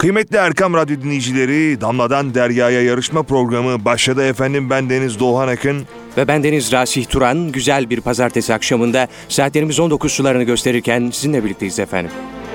Kıymetli Erkam Radyo dinleyicileri, Damladan Derya'ya yarışma programı başladı efendim. Ben Deniz Doğan Akın. Ve ben Deniz Rasih Turan. Güzel bir pazartesi akşamında saatlerimiz 19 sularını gösterirken sizinle birlikteyiz efendim.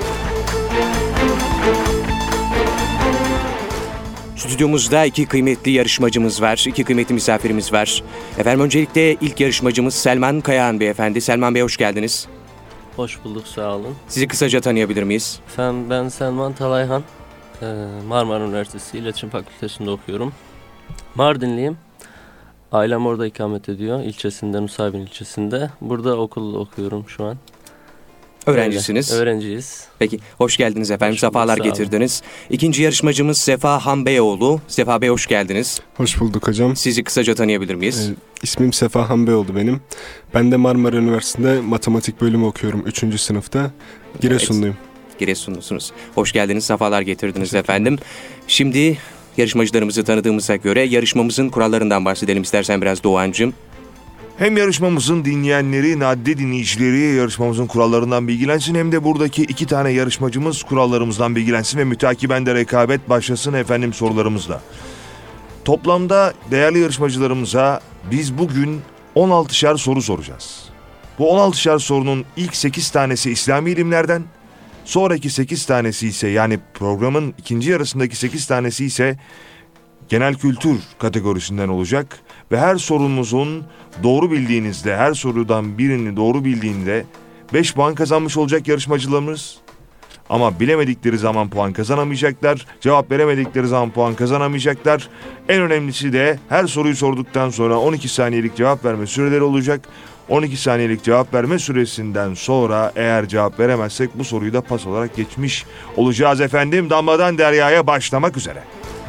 Stüdyomuzda iki kıymetli yarışmacımız var, iki kıymetli misafirimiz var. Efendim öncelikle ilk yarışmacımız Selman Kayahan Beyefendi. Selman Bey hoş geldiniz. Hoş bulduk, sağ olun. Sizi kısaca tanıyabilir miyiz? Efendim ben Selman Talayhan. Marmara Üniversitesi İletişim Fakültesi'nde okuyorum. Mardinliyim. Ailem orada ikamet ediyor. İlçesinde, Nusaybin ilçesinde. Burada okulda okuyorum şu an. Öğrencisiniz. Öğrenciyiz. Peki, hoş geldiniz efendim. Hoş bulduk, Sefalar getirdiniz. İkinci yarışmacımız Sefa Hanbeyoğlu. Sefa Bey hoş geldiniz. Hoş bulduk hocam. Sizi kısaca tanıyabilir miyiz? İsmim Sefa Hanbeyoğlu benim. Ben de Marmara Üniversitesi'nde matematik bölümü okuyorum 3. sınıfta. Giresunluyum. Giresunlusunuz. Hoş geldiniz, sefalar getirdiniz efendim. Şimdi yarışmacılarımızı tanıdığımıza göre yarışmamızın kurallarından bahsedelim istersen biraz Doğancığım. Hem yarışmamızın dinleyenleri, nadide dinleyicileri yarışmamızın kurallarından bilgilensin, hem de buradaki iki tane yarışmacımız kurallarımızdan bilgilensin ve mütakiben de rekabet başlasın efendim sorularımızla. Toplamda değerli yarışmacılarımıza biz bugün 16'şer soru soracağız. Bu 16'şer sorunun ilk 8 tanesi İslami ilimlerden, sonraki 8 tanesi ise, yani programın ikinci yarısındaki 8 tanesi ise genel kültür kategorisinden olacak. Ve her sorumuzun doğru bildiğinizde, her sorudan birini doğru bildiğinde 5 puan kazanmış olacak yarışmacılarımız. Ama bilemedikleri zaman puan kazanamayacaklar, cevap veremedikleri zaman puan kazanamayacaklar. En önemlisi de her soruyu sorduktan sonra 12 saniyelik cevap verme süreleri olacak. 12 saniyelik cevap verme süresinden sonra eğer cevap veremezsek bu soruyu da pas olarak geçmiş olacağız efendim. Damladan Derya'ya başlamak üzere.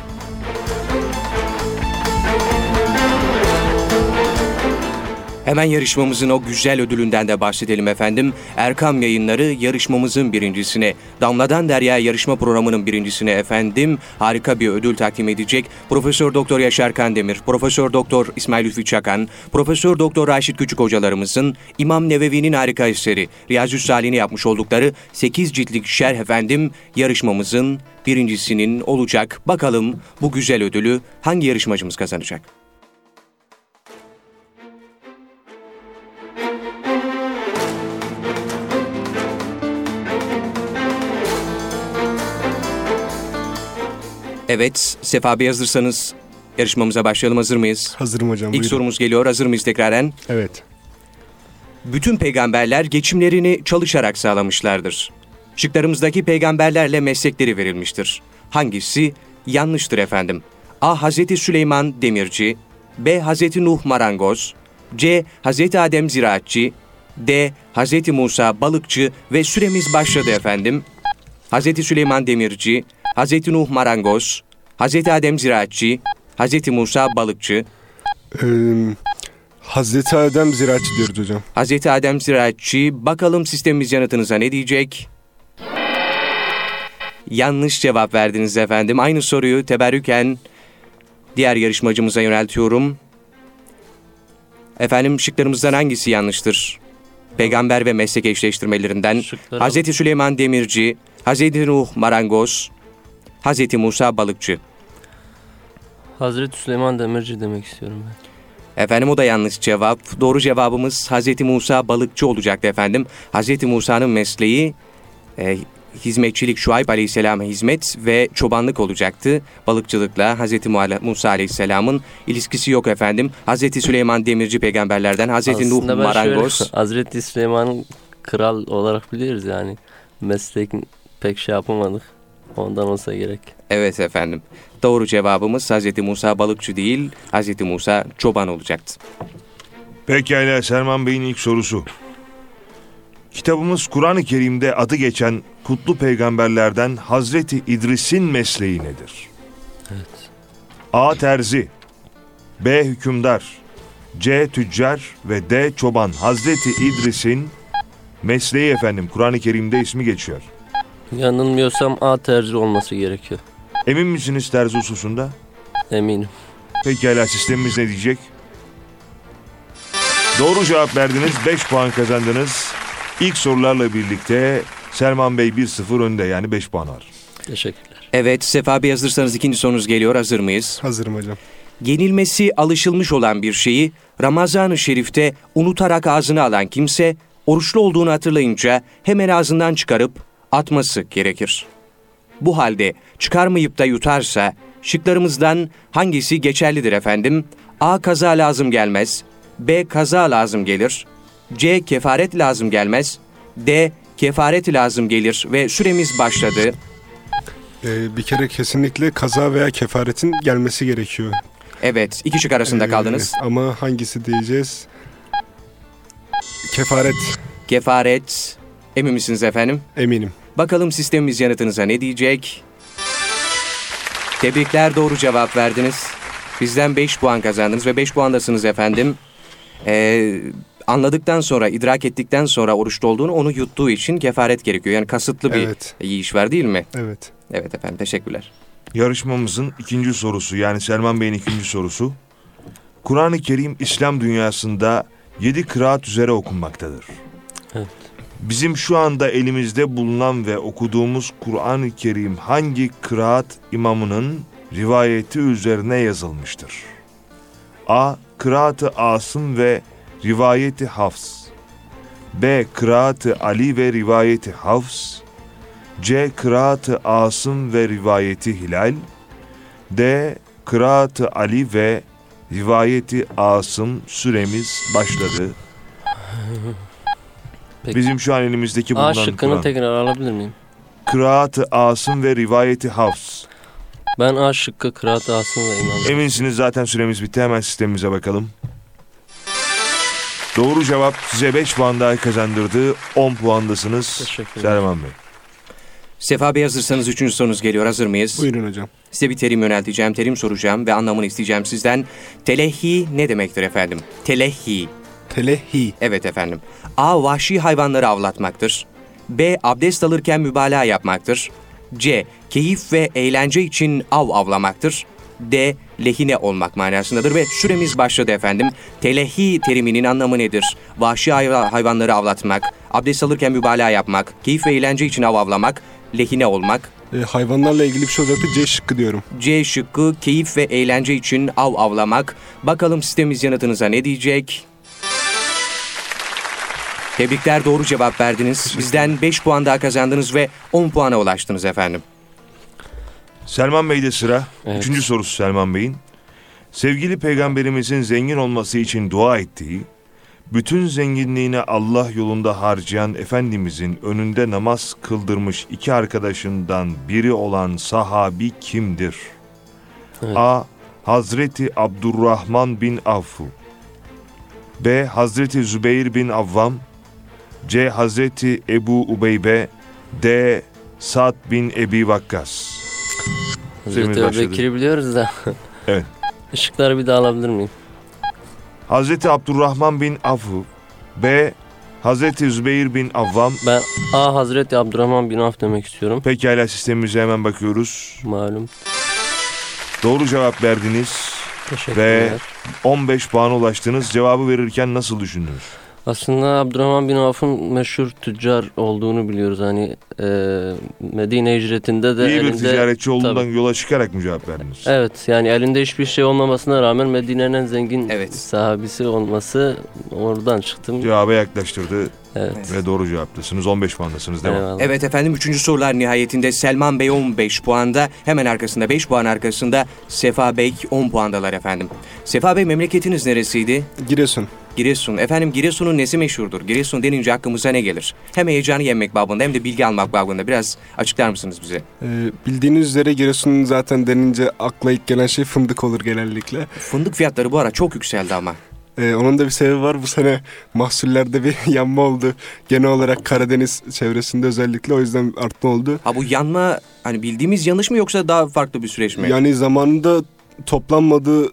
Hemen yarışmamızın o güzel ödülünden de bahsedelim efendim. Erkam Yayınları yarışmamızın birincisine, Damladan Derya yarışma programının birincisine efendim harika bir ödül takdim edecek. Profesör Doktor Yaşar Kandemir, Profesör Doktor İsmail Lütfi Çakan, Profesör Doktor Raşit Küçük hocalarımızın İmam Nevevi'nin harika eseri Riyazü's-Salih'ini yapmış oldukları 8 ciltlik şerh efendim yarışmamızın birincisinin olacak. Bakalım bu güzel ödülü hangi yarışmacımız kazanacak? Evet, Sefa Bey hazırsanız yarışmamıza başlayalım. Hazır mıyız? Hazırım hocam. İlk buyurun. sorumuz geliyor. Hazır mıyız tekraren? Evet. Bütün peygamberler geçimlerini çalışarak sağlamışlardır. Şıklarımızdaki peygamberlerle meslekleri verilmiştir. Hangisi yanlıştır efendim? A. Hazreti Süleyman Demirci, B. Hazreti Nuh Marangoz, C. Hazreti Adem Ziraatçı, D. Hazreti Musa Balıkçı ve süremiz başladı efendim. Hazreti Süleyman Demirci, Hazreti Nuh Marangoz, Hazreti Adem Ziraatçı, Hazreti Musa Balıkçı. Hazreti Adem Ziraatçı diyoruz hocam. Hazreti Adem Ziraatçı, bakalım sistemimiz yanıtınıza ne diyecek? Yanlış cevap verdiniz efendim. Aynı soruyu teberrüken diğer yarışmacımıza yöneltiyorum. Efendim şıklarımızdan hangisi yanlıştır? Peygamber ve meslek eşleştirmelerinden Hazreti Süleyman Demirci, Hazreti Nuh Marangoz, Hazreti Musa Balıkçı. Hazreti Süleyman Demirci demek istiyorum ben. Efendim o da yanlış cevap. Doğru cevabımız Hazreti Musa Balıkçı olacaktı efendim. Hazreti Musa'nın mesleği hizmetçilik, Şuayb Aleyhisselam'a hizmet ve çobanlık olacaktı. Balıkçılıkla Hazreti Musa Aleyhisselam'ın ilişkisi yok efendim. Hazreti Süleyman Demirci peygamberlerden, Hazreti Nuh Marangoz. Hazreti Süleyman'ın kral olarak biliyoruz yani. Meslek pek şey yapamadık. Ondan olsa gerek. Evet efendim. Doğru cevabımız Hazreti Musa Balıkçı değil, Hazreti Musa çoban olacaktı. Pekala, Selman Bey'in ilk sorusu. Kitabımız Kur'an-ı Kerim'de adı geçen kutlu peygamberlerden Hazreti İdris'in mesleği nedir? Evet. A. Terzi, B. Hükümdar, C. Tüccar ve D. Çoban. Hazreti İdris'in mesleği efendim Kur'an-ı Kerim'de ismi geçiyor. Yanılmıyorsam A tercih olması gerekiyor. Emin misiniz terzi hususunda? Eminim. Pekala, sistemimiz ne diyecek? Doğru cevap verdiniz. 5 puan kazandınız. İlk sorularla birlikte Selman Bey 1-0 önde, yani 5 puan var. Teşekkürler. Evet, Sefa Bey hazırsanız ikinci sorunuz geliyor. Hazır mıyız? Hazırım hocam. Yenilmesi alışılmış olan bir şeyi Ramazan-ı Şerif'te unutarak ağzına alan kimse, oruçlu olduğunu hatırlayınca hemen ağzından çıkarıp atması gerekir. Bu halde çıkarmayıp da yutarsa şıklarımızdan hangisi geçerlidir efendim? A. Kaza lazım gelmez. B. Kaza lazım gelir. C. Kefaret lazım gelmez. D. Kefaret lazım gelir ve süremiz başladı. Bir kere kesinlikle kaza veya kefaretin gelmesi gerekiyor. Evet, iki şık arasında kaldınız. Ama hangisi diyeceğiz? Kefaret. Kefaret. Emin misiniz efendim? Eminim. Bakalım sistemimiz yanıtınıza ne diyecek? Tebrikler, doğru cevap verdiniz. Bizden 5 puan kazandınız ve 5 puandasınız efendim. Anladıktan sonra, idrak ettikten sonra oruçlu olduğunu, onu yuttuğu için kefaret gerekiyor. Yani kasıtlı bir yiyiş var değil mi? Evet. Evet efendim, teşekkürler. Yarışmamızın ikinci sorusu, yani Selman Bey'in ikinci sorusu. Kur'an-ı Kerim İslam dünyasında 7 kıraat üzere okunmaktadır. Evet. Bizim şu anda elimizde bulunan ve okuduğumuz Kur'an-ı Kerim hangi kıraat imamının rivayeti üzerine yazılmıştır? A. Kıraat-ı Asım ve rivayeti Hafs. B. Kıraat-ı Ali ve rivayeti Hafs. C. Kıraat-ı Asım ve rivayeti Hilal. D. Kıraat-ı Ali ve rivayeti Asım. Süremiz başladı. Peki. Bizim şu an elimizdeki bulunan A şıkkını Kur'an. tekrar alabilir miyim? Kıraat-ı Asım ve rivayeti Hafs. Ben A şıkkı Kıraat-ı Asım ve İmam. Eminsiniz, zaten süremiz bitti. Hemen sistemimize bakalım. Doğru cevap size 5 puan daha kazandırdı. 10 puandasınız. Teşekkür ederim. Selman Bey. Sefa Bey hazırsanız üçüncü sorunuz geliyor. Hazır mıyız? Buyurun hocam. Size bir terim yönelteceğim, terim soracağım ve anlamını isteyeceğim sizden. Telehhi ne demektir efendim? Telehhi. Telehi. Evet efendim. A. Vahşi hayvanları avlatmaktır. B. Abdest alırken mübalağa yapmaktır. C. Keyif ve eğlence için av avlamaktır. D. Lehine olmak manasındadır ve süremiz başladı efendim. Telehhi teriminin anlamı nedir? Vahşi hayvanları avlatmak, abdest alırken mübalağa yapmak, keyif ve eğlence için av avlamak, lehine olmak. Hayvanlarla ilgili bir şey olacaktı. C şıkkı diyorum. C şıkkı keyif ve eğlence için av avlamak. Bakalım sistemimiz yanıtınıza ne diyecek? Tebrikler, doğru cevap verdiniz. Bizden 5 puan daha kazandınız ve 10 puana ulaştınız efendim. Selman Bey'de sıra. Evet. Üçüncü sorusu Selman Bey'in. Sevgili Peygamberimizin zengin olması için dua ettiği, bütün zenginliğini Allah yolunda harcayan Efendimizin önünde namaz kıldırmış 2 arkadaşından biri olan sahabi kimdir? Evet. A. Hazreti Abdurrahman bin Avf. B. Hazreti Zübeyir bin Avvam. C. Hazreti Ebu Ubeybe. D. Sa'd bin Ebi Vakkas. Hazreti Süremiz başladı. Ebubekir'i biliyoruz da. Evet. Işıkları bir daha alabilir miyim? Hazreti Abdurrahman bin Avf. B. Hazreti Zübeyir bin Avvam. Ben A Hazreti Abdurrahman bin Avf demek istiyorum. Pekala, sistemimize hemen bakıyoruz. Malum. Doğru cevap verdiniz. Teşekkürler. 15 puana ulaştınız. Cevabı verirken nasıl düşündünüz? Aslında Abdurrahman bin Avf'ın meşhur tüccar olduğunu biliyoruz. Hani Medine hicretinde de İyi bir elinde... ticaretçi olduğundan Tabii. yola çıkarak mı cevap verdiniz? Evet, yani elinde hiçbir şey olmamasına rağmen Medine'nin en zengin Evet. sahabisi olması, oradan çıktım. Cevaba yaklaştırdı Evet. ve doğru cevaptasınız. 15 puandasınız. Devam. Eyvallah. Evet efendim, 3. sorular nihayetinde Selman Bey 15 puanda, hemen arkasında 5 puan arkasında Sefa Bey 10 puandalar efendim. Sefa Bey, memleketiniz neresiydi? Giresun. Giresun. Efendim, Giresun'un nesi meşhurdur? Giresun denince aklımıza ne gelir? Hem heyecanı yenmek babında hem de bilgi almak babında. Biraz açıklar mısınız bize? Bildiğiniz üzere Giresun'un zaten denince akla ilk gelen şey fındık olur genellikle. Fındık fiyatları bu ara çok yükseldi ama. Onun da bir sebebi var. Bu sene mahsullerde bir yanma oldu. Genel olarak Karadeniz çevresinde özellikle, o yüzden artma oldu. Ha, bu yanma hani bildiğimiz yanlış mı yoksa daha farklı bir süreç mi? Yani zamanında toplanmadığı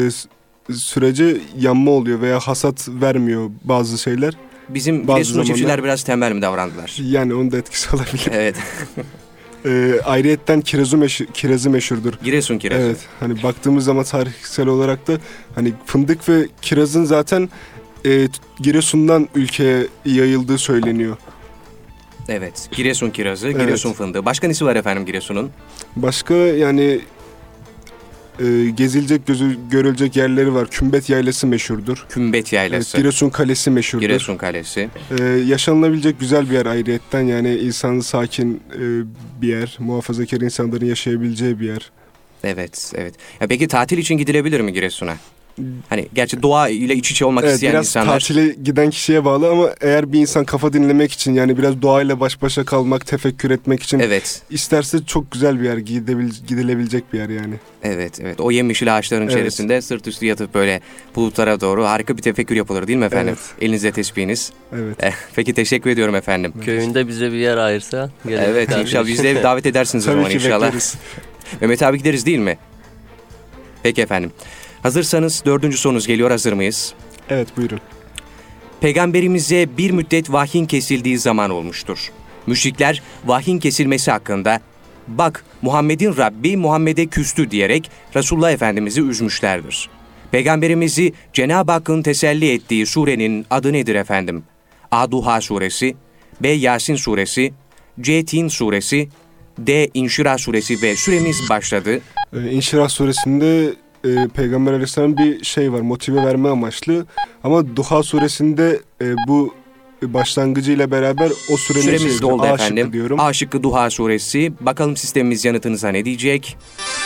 sürece yanma oluyor veya hasat vermiyor bazı şeyler. Bizim bazı Giresunlu zamanlar- çiftçiler biraz tembel mi davrandılar? Yani onun da etkisi olabilir. Evet. Ayrıyetten kirazı meşhurdur. Giresun kirazı. Evet, hani baktığımız zaman tarihsel olarak da hani fındık ve kirazın zaten Giresun'dan ülkeye yayıldığı söyleniyor. Evet. Giresun kirazı, Evet. Giresun fındığı. Başka nesi var efendim Giresun'un? Başka yani gezilecek, görülecek yerleri var. Kümbet Yaylası meşhurdur. Kümbet Yaylası, Giresun Kalesi meşhurdur. Giresun Kalesi. Yaşanılabilecek güzel bir yer ayrıyetten. Yani insanı sakin bir yer. Muhafazakar insanların yaşayabileceği bir yer. Evet, evet. Ya peki tatil için gidilebilir mi Giresun'a? Hani gerçi doğa ile iç içe olmak Evet, isteyen biraz insanlar. tatile giden kişiye bağlı ama eğer bir insan kafa dinlemek için, yani biraz doğayla baş başa kalmak, tefekkür etmek için Evet, isterse çok güzel bir yer, gidilebilecek bir yer yani. evet, evet. O yemyeşil ağaçların Evet. içerisinde sırt üstü yatıp böyle bulutlara doğru harika bir tefekkür yapılır değil mi efendim? Evet. Elinizde tesbihiniz. Evet. Peki teşekkür ediyorum efendim. Köyünde bize bir yer ayırsa gelelim. Evet inşallah biz de davet edersiniz o Tabii zaman ki inşallah. bekleriz. Mehmet abi gideriz değil mi? Peki efendim. Hazırsanız 4. sorunuz geliyor, hazır mıyız? Evet, buyurun. Peygamberimize bir müddet vahyin kesildiği zaman olmuştur. Müşrikler vahyin kesilmesi hakkında "Bak Muhammed'in Rabbi Muhammed'e küstü" diyerek Resulullah Efendimiz'i üzmüşlerdir. Peygamberimizi Cenab-ı Hakk'ın teselli ettiği surenin adı nedir efendim? A. Duha suresi, B. Yasin suresi, C. Tin suresi, D. İnşirah suresi ve süremiz başladı. İnşirah suresinde Peygamber Aleyhisselam bir şey var, motive verme amaçlı. Ama Duha suresinde bu başlangıcıyla beraber o sürenin Süremiz doldu A şıkkı efendim. diyorum. A şıkkı Duha suresi. Bakalım sistemimiz yanıtınıza ne diyecek?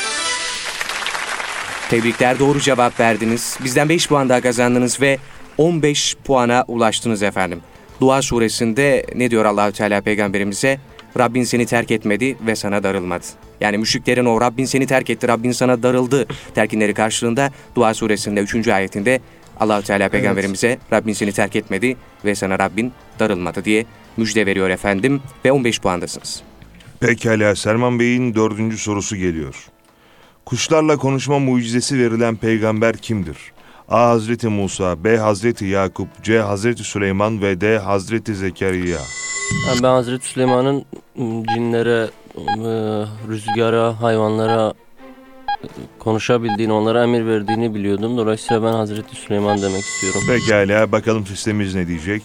Tebrikler, doğru cevap verdiniz. Bizden 5 puan daha kazandınız ve 15 puana ulaştınız efendim. Duha suresinde ne diyor Allahü Teala peygamberimize? Rabbin seni terk etmedi ve sana darılmadı. Yani müşriklerin o Rabbin seni terk etti, Rabbin sana darıldı terkinleri karşılığında Duha suresinde 3. ayetinde Allahü Teala peygamberimize Rabbin seni terk etmedi ve sana Rabbin darılmadı diye müjde veriyor efendim ve 15 puandasınız. Pekala, Selman Bey'in 4. sorusu geliyor. Kuşlarla konuşma mucizesi verilen peygamber kimdir? A. Hazreti Musa, B. Hazreti Yakup, C. Hazreti Süleyman ve D. Hazreti Zekeriya. Yani ben Hazreti Süleyman'ın cinlere, rüzgara, hayvanlara konuşabildiğini, onlara emir verdiğini biliyordum. Dolayısıyla ben Hazreti Süleyman demek istiyorum. Pekala, bakalım sistemimiz ne diyecek?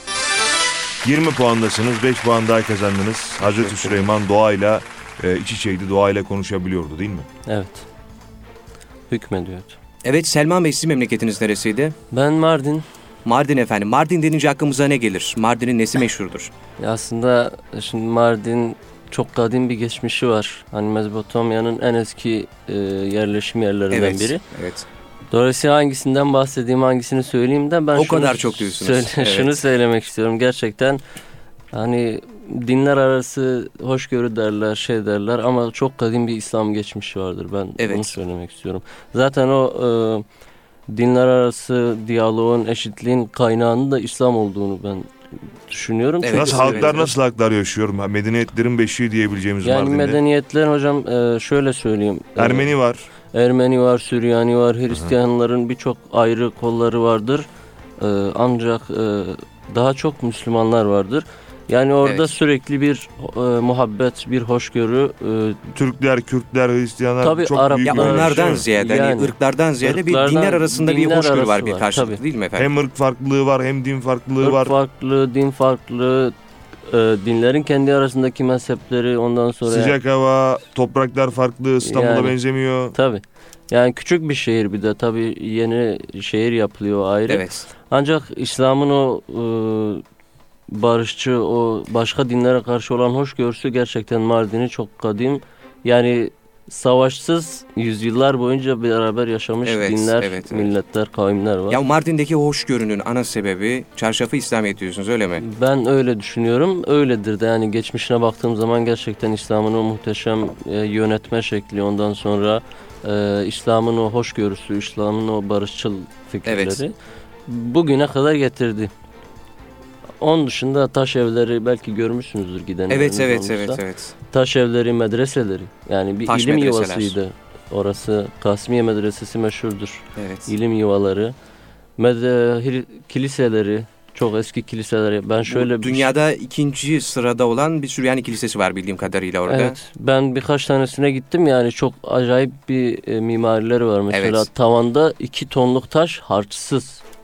20 puandasınız, 5 puan daha kazandınız. Hazreti Süleyman doğayla iç içeydi, doğayla konuşabiliyordu değil mi? Evet. Hükmediyordu. Evet Selman Bey, sizin memleketiniz neresiydi? Ben Mardin. Mardin efendim. Mardin denince aklımıza ne gelir? Mardin'in nesi meşhurdur? Aslında şimdi Mardin çok kadim bir geçmişi var. Hani Mezopotamya'nın en eski yerleşim yerlerinden biri. Evet. Dolayısıyla hangisinden bahsedeyim, hangisini söyleyeyim de ben O kadar çok diyorsunuz. Evet. Şunu söylemek istiyorum. Gerçekten hani dinler arası hoşgörü derler, şey derler ama çok kadim bir İslam geçmişi vardır. Ben bunu söylemek istiyorum. Zaten o dinler arası diyaloğun, eşitliğin kaynağının da İslam olduğunu ben düşünüyorum. Evet, nasıl halklar yaşıyor? Medeniyetlerin beşiği diyebileceğimiz yani Mardin'de. medeniyetler hocam şöyle söyleyeyim. Ermeni var. Ermeni var, Süryani var, Hristiyanların birçok ayrı kolları vardır. Ancak daha çok Müslümanlar vardır. Yani orada sürekli bir muhabbet, bir hoşgörü. Türkler, Kürtler, Hristiyanlar Tabii, çok Arap- büyük Ya bir onlardan şey. ziyade, Yani, hani ırklardan ziyade bir ırklardan, dinler arasında bir dinler hoşgörü var, arası bir var, karşılık tabii. değil mi efendim? Hem ırk farklılığı var, hem din farklılığı Irk var. farklı, din farklı, dinlerin kendi arasındaki mezhepleri, ondan sonra... Sıcak hava, topraklar farklı, İstanbul'a Yani, benzemiyor. Tabii. Yani küçük bir şehir, bir de tabii yeni şehir yapılıyor ayrı. Evet. Ancak İslam'ın o barışçı, o başka dinlere karşı olan hoşgörüsü gerçekten Mardin'i çok kadim. Yani savaşsız yüzyıllar boyunca beraber yaşamış dinler, milletler, kavimler var. Ya Mardin'deki hoşgörünün ana sebebi çarşafı İslamiyet diyorsunuz, öyle mi? Ben öyle düşünüyorum. Öyledir de, yani geçmişine baktığım zaman gerçekten İslam'ın o muhteşem yönetme şekli, ondan sonra İslam'ın o hoşgörüsü, İslam'ın o barışçıl fikirleri bugüne kadar getirdi. Onun dışında taş evleri belki görmüşsünüzdür gidenleriniz olursa. Evet. Taş evleri, medreseleri. Yani bir Taş ilim medreseler. yuvasıydı. Orası Kasmiye Medresesi meşhurdur. Evet. İlim yuvaları. Kiliseleri, çok eski kiliseleri. Ben şöyle Dünyada ikinci sırada olan bir Süryani kilisesi var bildiğim kadarıyla orada. Evet. Ben birkaç tanesine gittim, yani çok acayip bir mimarileri var. Mesela tavanda 2 tonluk taş harçsız.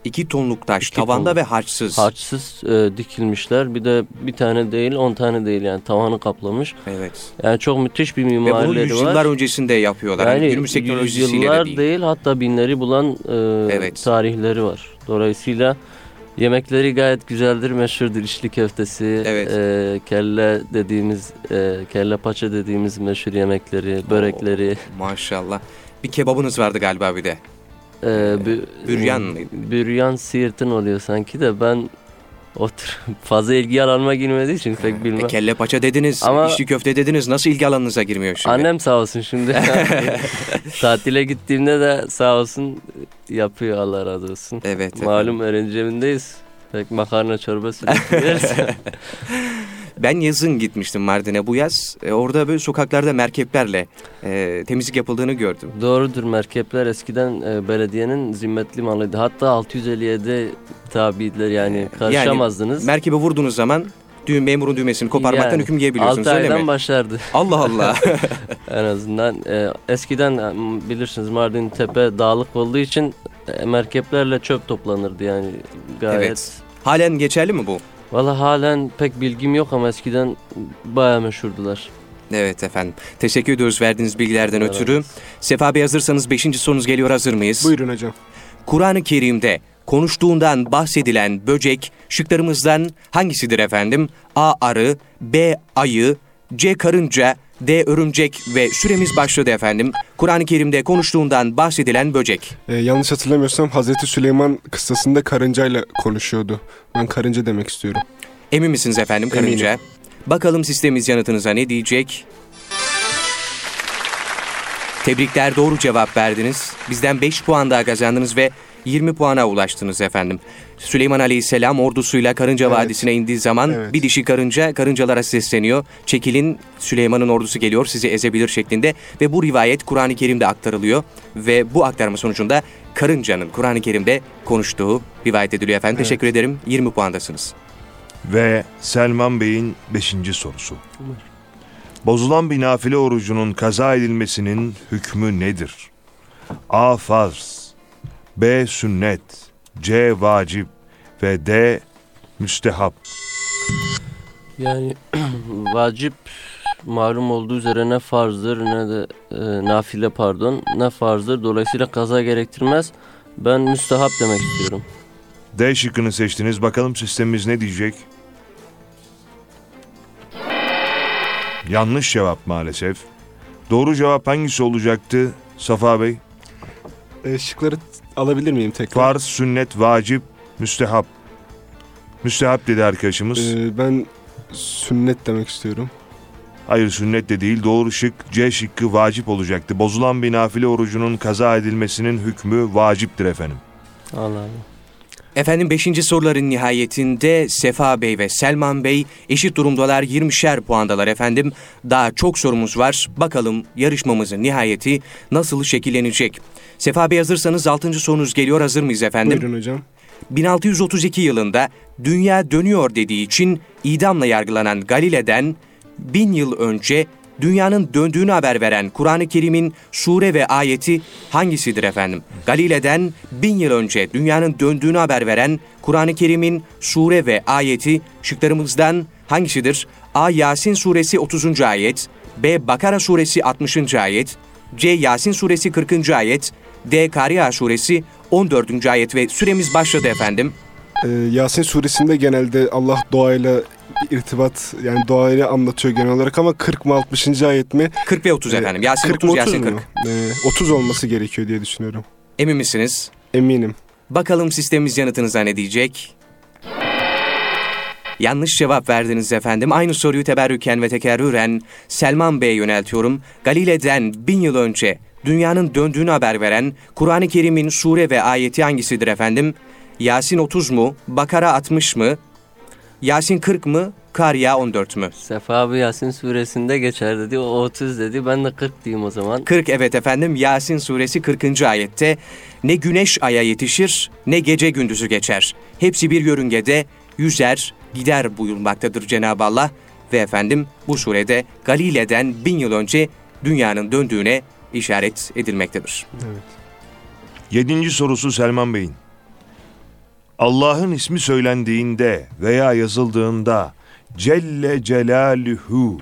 2 tonluk taş, 2 tavanda tonluk. ve harçsız. Harçsız dikilmişler. Bir de bir tane değil 10 tane değil yani tavanı kaplamış. Evet. Yani çok müthiş bir Ve bunu mimarileri yüzyıllar var. öncesinde yapıyorlar. Yani günümüz teknolojisiyle de yüzyıllar değil. değil hatta binleri bulan Evet. tarihleri var. Dolayısıyla yemekleri gayet güzeldir. Meşhurdur içli köftesi, Evet. kelle dediğimiz, kelle paça dediğimiz meşhur yemekleri, börekleri. Maşallah. Bir kebabınız vardı galiba bir de. Büryan mıydı? Büryan Siirt'in oluyor sanki de ben fazla ilgi alanıma girmediği için pek bilmem. Kelle paça dediniz, Ama- içli köfte dediniz. Nasıl ilgi alanınıza girmiyor şimdi? Annem sağ olsun şimdi. Tatile gittiğimde de sağ olsun yapıyor, Allah razı olsun. Evet. Malum öğrenci evindeyiz. Pek makarna çorbası yapıyoruz. Ben yazın gitmiştim Mardin'e bu yaz. Orada böyle sokaklarda merkeplerle temizlik yapıldığını gördüm. Doğrudur, merkepler eskiden belediyenin zimmetli malıydı. Hatta 657 tabiydiler yani karışamazdınız. Merkebe vurduğunuz zaman memurun düğmesini koparmaktan Yani, hüküm giyebiliyorsunuz 6 öyle aydan mi? başlardı Allah Allah. en azından. Eskiden bilirsiniz Mardin tepe dağlık olduğu için merkeplerle çöp toplanırdı yani gayet. Evet. Halen geçerli mi bu? Valla halen pek bilgim yok ama eskiden bayağı meşhurdular. Evet efendim. Teşekkür ediyoruz verdiğiniz bilgilerden Evet. ötürü. Sefa Bey hazırsanız 5. sorunuz geliyor, hazır mıyız? Buyurun hocam. Kur'an-ı Kerim'de konuştuğundan bahsedilen böcek şıklarımızdan hangisidir efendim? A. Arı, B. Ayı, C. Karınca, D. Örümcek ve süremiz başladı efendim. Kur'an-ı Kerim'de konuştuğundan bahsedilen böcek. Yanlış hatırlamıyorsam Hazreti Süleyman kıssasında karıncayla konuşuyordu. Ben karınca demek istiyorum. Emin misiniz efendim karınca? Eminim. Bakalım sistemimiz yanıtınıza ne diyecek? Tebrikler, doğru cevap verdiniz. Bizden 5 puan daha kazandınız ve 20 puana ulaştınız efendim. Süleyman Aleyhisselam ordusuyla Karınca Evet. Vadisi'ne indiği zaman Evet. bir dişi karınca karıncalara sesleniyor. Çekilin, Süleyman'ın ordusu geliyor, sizi ezebilir şeklinde ve bu rivayet Kur'an-ı Kerim'de aktarılıyor ve bu aktarma sonucunda karıncanın Kur'an-ı Kerim'de konuştuğu rivayet ediliyor efendim. Evet. Teşekkür ederim. 20 puandasınız. Ve Selman Bey'in 5. sorusu. Bozulan bir nafile orucunun kaza edilmesinin hükmü nedir? A. Farz, B. Sünnet, C. Vacip ve D. Müstehap. Yani vacip malum olduğu üzere ne farzdır ne de nafile ne farzdır. Dolayısıyla kaza gerektirmez. Ben müstehap demek istiyorum. D şıkkını seçtiniz. Bakalım sistemimiz ne diyecek? Yanlış cevap maalesef. Doğru cevap hangisi olacaktı Safa Bey? Şıkları alabilir miyim tekrar? Farz, sünnet, vacip, müstehap. Müstehap dedi arkadaşımız. Ben sünnet demek istiyorum. Hayır, sünnet de değil. Doğru şık C şıkkı vacip olacaktı. Bozulan bir nafile orucunun kaza edilmesinin hükmü vaciptir efendim. Allah Allah. Efendim 5. soruların nihayetinde Sefa Bey ve Selman Bey eşit durumdalar, 20'şer puandalar efendim. Daha çok sorumuz var. Bakalım yarışmamızın nihayeti nasıl şekillenecek? Sefa Bey hazırsanız 6. sorunuz geliyor, hazır mıyız efendim? Buyurun hocam. 1632 yılında dünya dönüyor dediği için idamla yargılanan Galile'den 1000 yıl önce dünyanın döndüğünü haber veren Kur'an-ı Kerim'in sure ve ayeti hangisidir efendim? Galile'den 1000 yıl önce dünyanın döndüğünü haber veren Kur'an-ı Kerim'in sure ve ayeti şıklarımızdan hangisidir? A. Yasin suresi 30. ayet, B. Bakara suresi 60. ayet, C. Yasin suresi 40. ayet, D. Kariya suresi 14. ayet ve süremiz başladı efendim. Yasin suresinde genelde Allah doğayla irtibat, yani doğayla anlatıyor genel olarak ama 40 mı 60. ayet mi? 40 ve 30 efendim. Yasin 40 mı 30, 30 Yasin mu? 40. 30 olması gerekiyor diye düşünüyorum. Emin misiniz? Eminim. Bakalım sistemimiz yanıtınıza ne diyecek? Yanlış cevap verdiniz efendim. Aynı soruyu teberrüken ve tekerrüren Selman Bey'e yöneltiyorum. Galile'den 1000 yıl önce dünyanın döndüğünü haber veren Kur'an-ı Kerim'in sure ve ayeti hangisidir efendim? Yasin 30 mu? Bakara 60 mı? Yasin 40 mı? Kariya 14 mü? Sefa abi Yasin suresinde geçer dedi. O 30 dedi. Ben de 40 diyeyim o zaman. 40 evet efendim. Yasin suresi 40. ayette ne güneş aya yetişir ne gece gündüzü geçer. Hepsi bir yörüngede yüzer gider buyurmaktadır Cenab-ı Allah. Ve efendim bu surede Galile'den 1000 yıl önce dünyanın döndüğüne işaret edilmektedir. Evet. 7. sorusu Selman Bey'in. Allah'ın ismi söylendiğinde veya yazıldığında Celle Celaluhu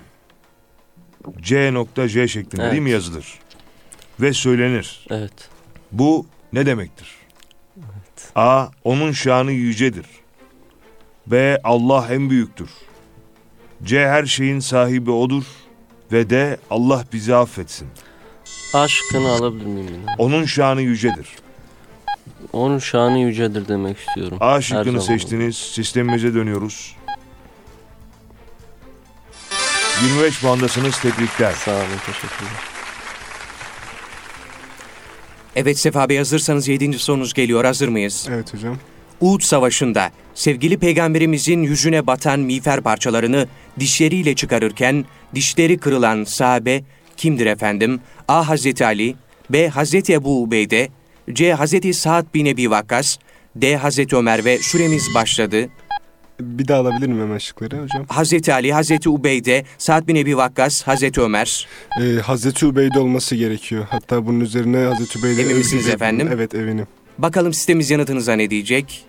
C.C şeklinde Evet. değil mi yazılır? Ve söylenir. Evet. Bu ne demektir? A. Onun şanı yücedir. B. Allah en büyüktür. C. Her şeyin sahibi O'dur. Ve D. Allah bizi affetsin. Aşkını alabilir miyim yine? Onun şanı yücedir. Onun şanı yücedir demek istiyorum. A Her şıkkını zaman. seçtiniz. Sistemimize dönüyoruz. 25 puandasınız. Tebrikler. Sağ olun, teşekkürler. Evet Sefa Bey, hazırsanız 7. sorunuz geliyor. Hazır mıyız? Evet hocam. Uhud Savaşı'nda sevgili peygamberimizin yüzüne batan miğfer parçalarını dişleriyle çıkarırken dişleri kırılan sahabe kimdir efendim? A. Hazreti Ali, B. Hazreti Ebu Ubeyde, C. Hazreti Sa'd bin Ebi Vakkas, D. Hazreti Ömer ve süremiz başladı. Bir daha alabilir miyim hemen şıkları hocam? Hazreti Ali, Hazreti Ubeyde, Sa'd bin Ebi Vakkas, Hazreti Ömer. Hazreti Ubeyde olması gerekiyor. Hatta bunun üzerine Hazreti Ubeyde... Emin misiniz efendim? Evet, eminim. Bakalım sistemimiz yanıtınıza ne diyecek?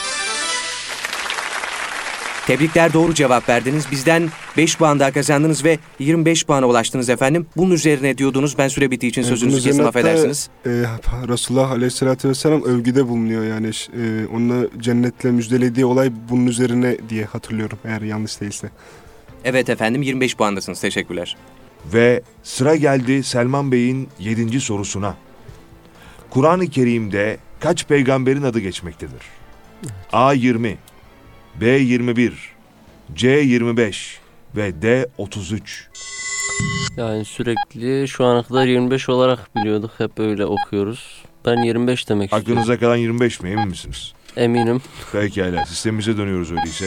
Tebrikler, doğru cevap verdiniz. Bizden 5 puan daha kazandınız ve 25 puana ulaştınız efendim. Bunun üzerine diyordunuz. Ben süre bittiği için Bunun sözünüzü üzerine kesim, hatta, affedersiniz. Resulullah Aleyhisselatü Vesselam övgüde bulunuyor. Yani onunla cennetle müjdelediği olay bunun üzerine diye hatırlıyorum, eğer yanlış değilse. Evet efendim, 25 puandasınız. Teşekkürler. Ve sıra geldi Selman Bey'in 7. sorusuna. Kur'an-ı Kerim'de kaç peygamberin adı geçmektedir? A. 20, B. 21, C. 25 ve D. 33. Yani sürekli şu ana kadar 25 olarak biliyorduk. Hep öyle okuyoruz. Ben 25 demek istiyorum. Aklınıza kalan 25 mi, emin misiniz? Eminim. Pekala, sistemimize dönüyoruz öyleyse.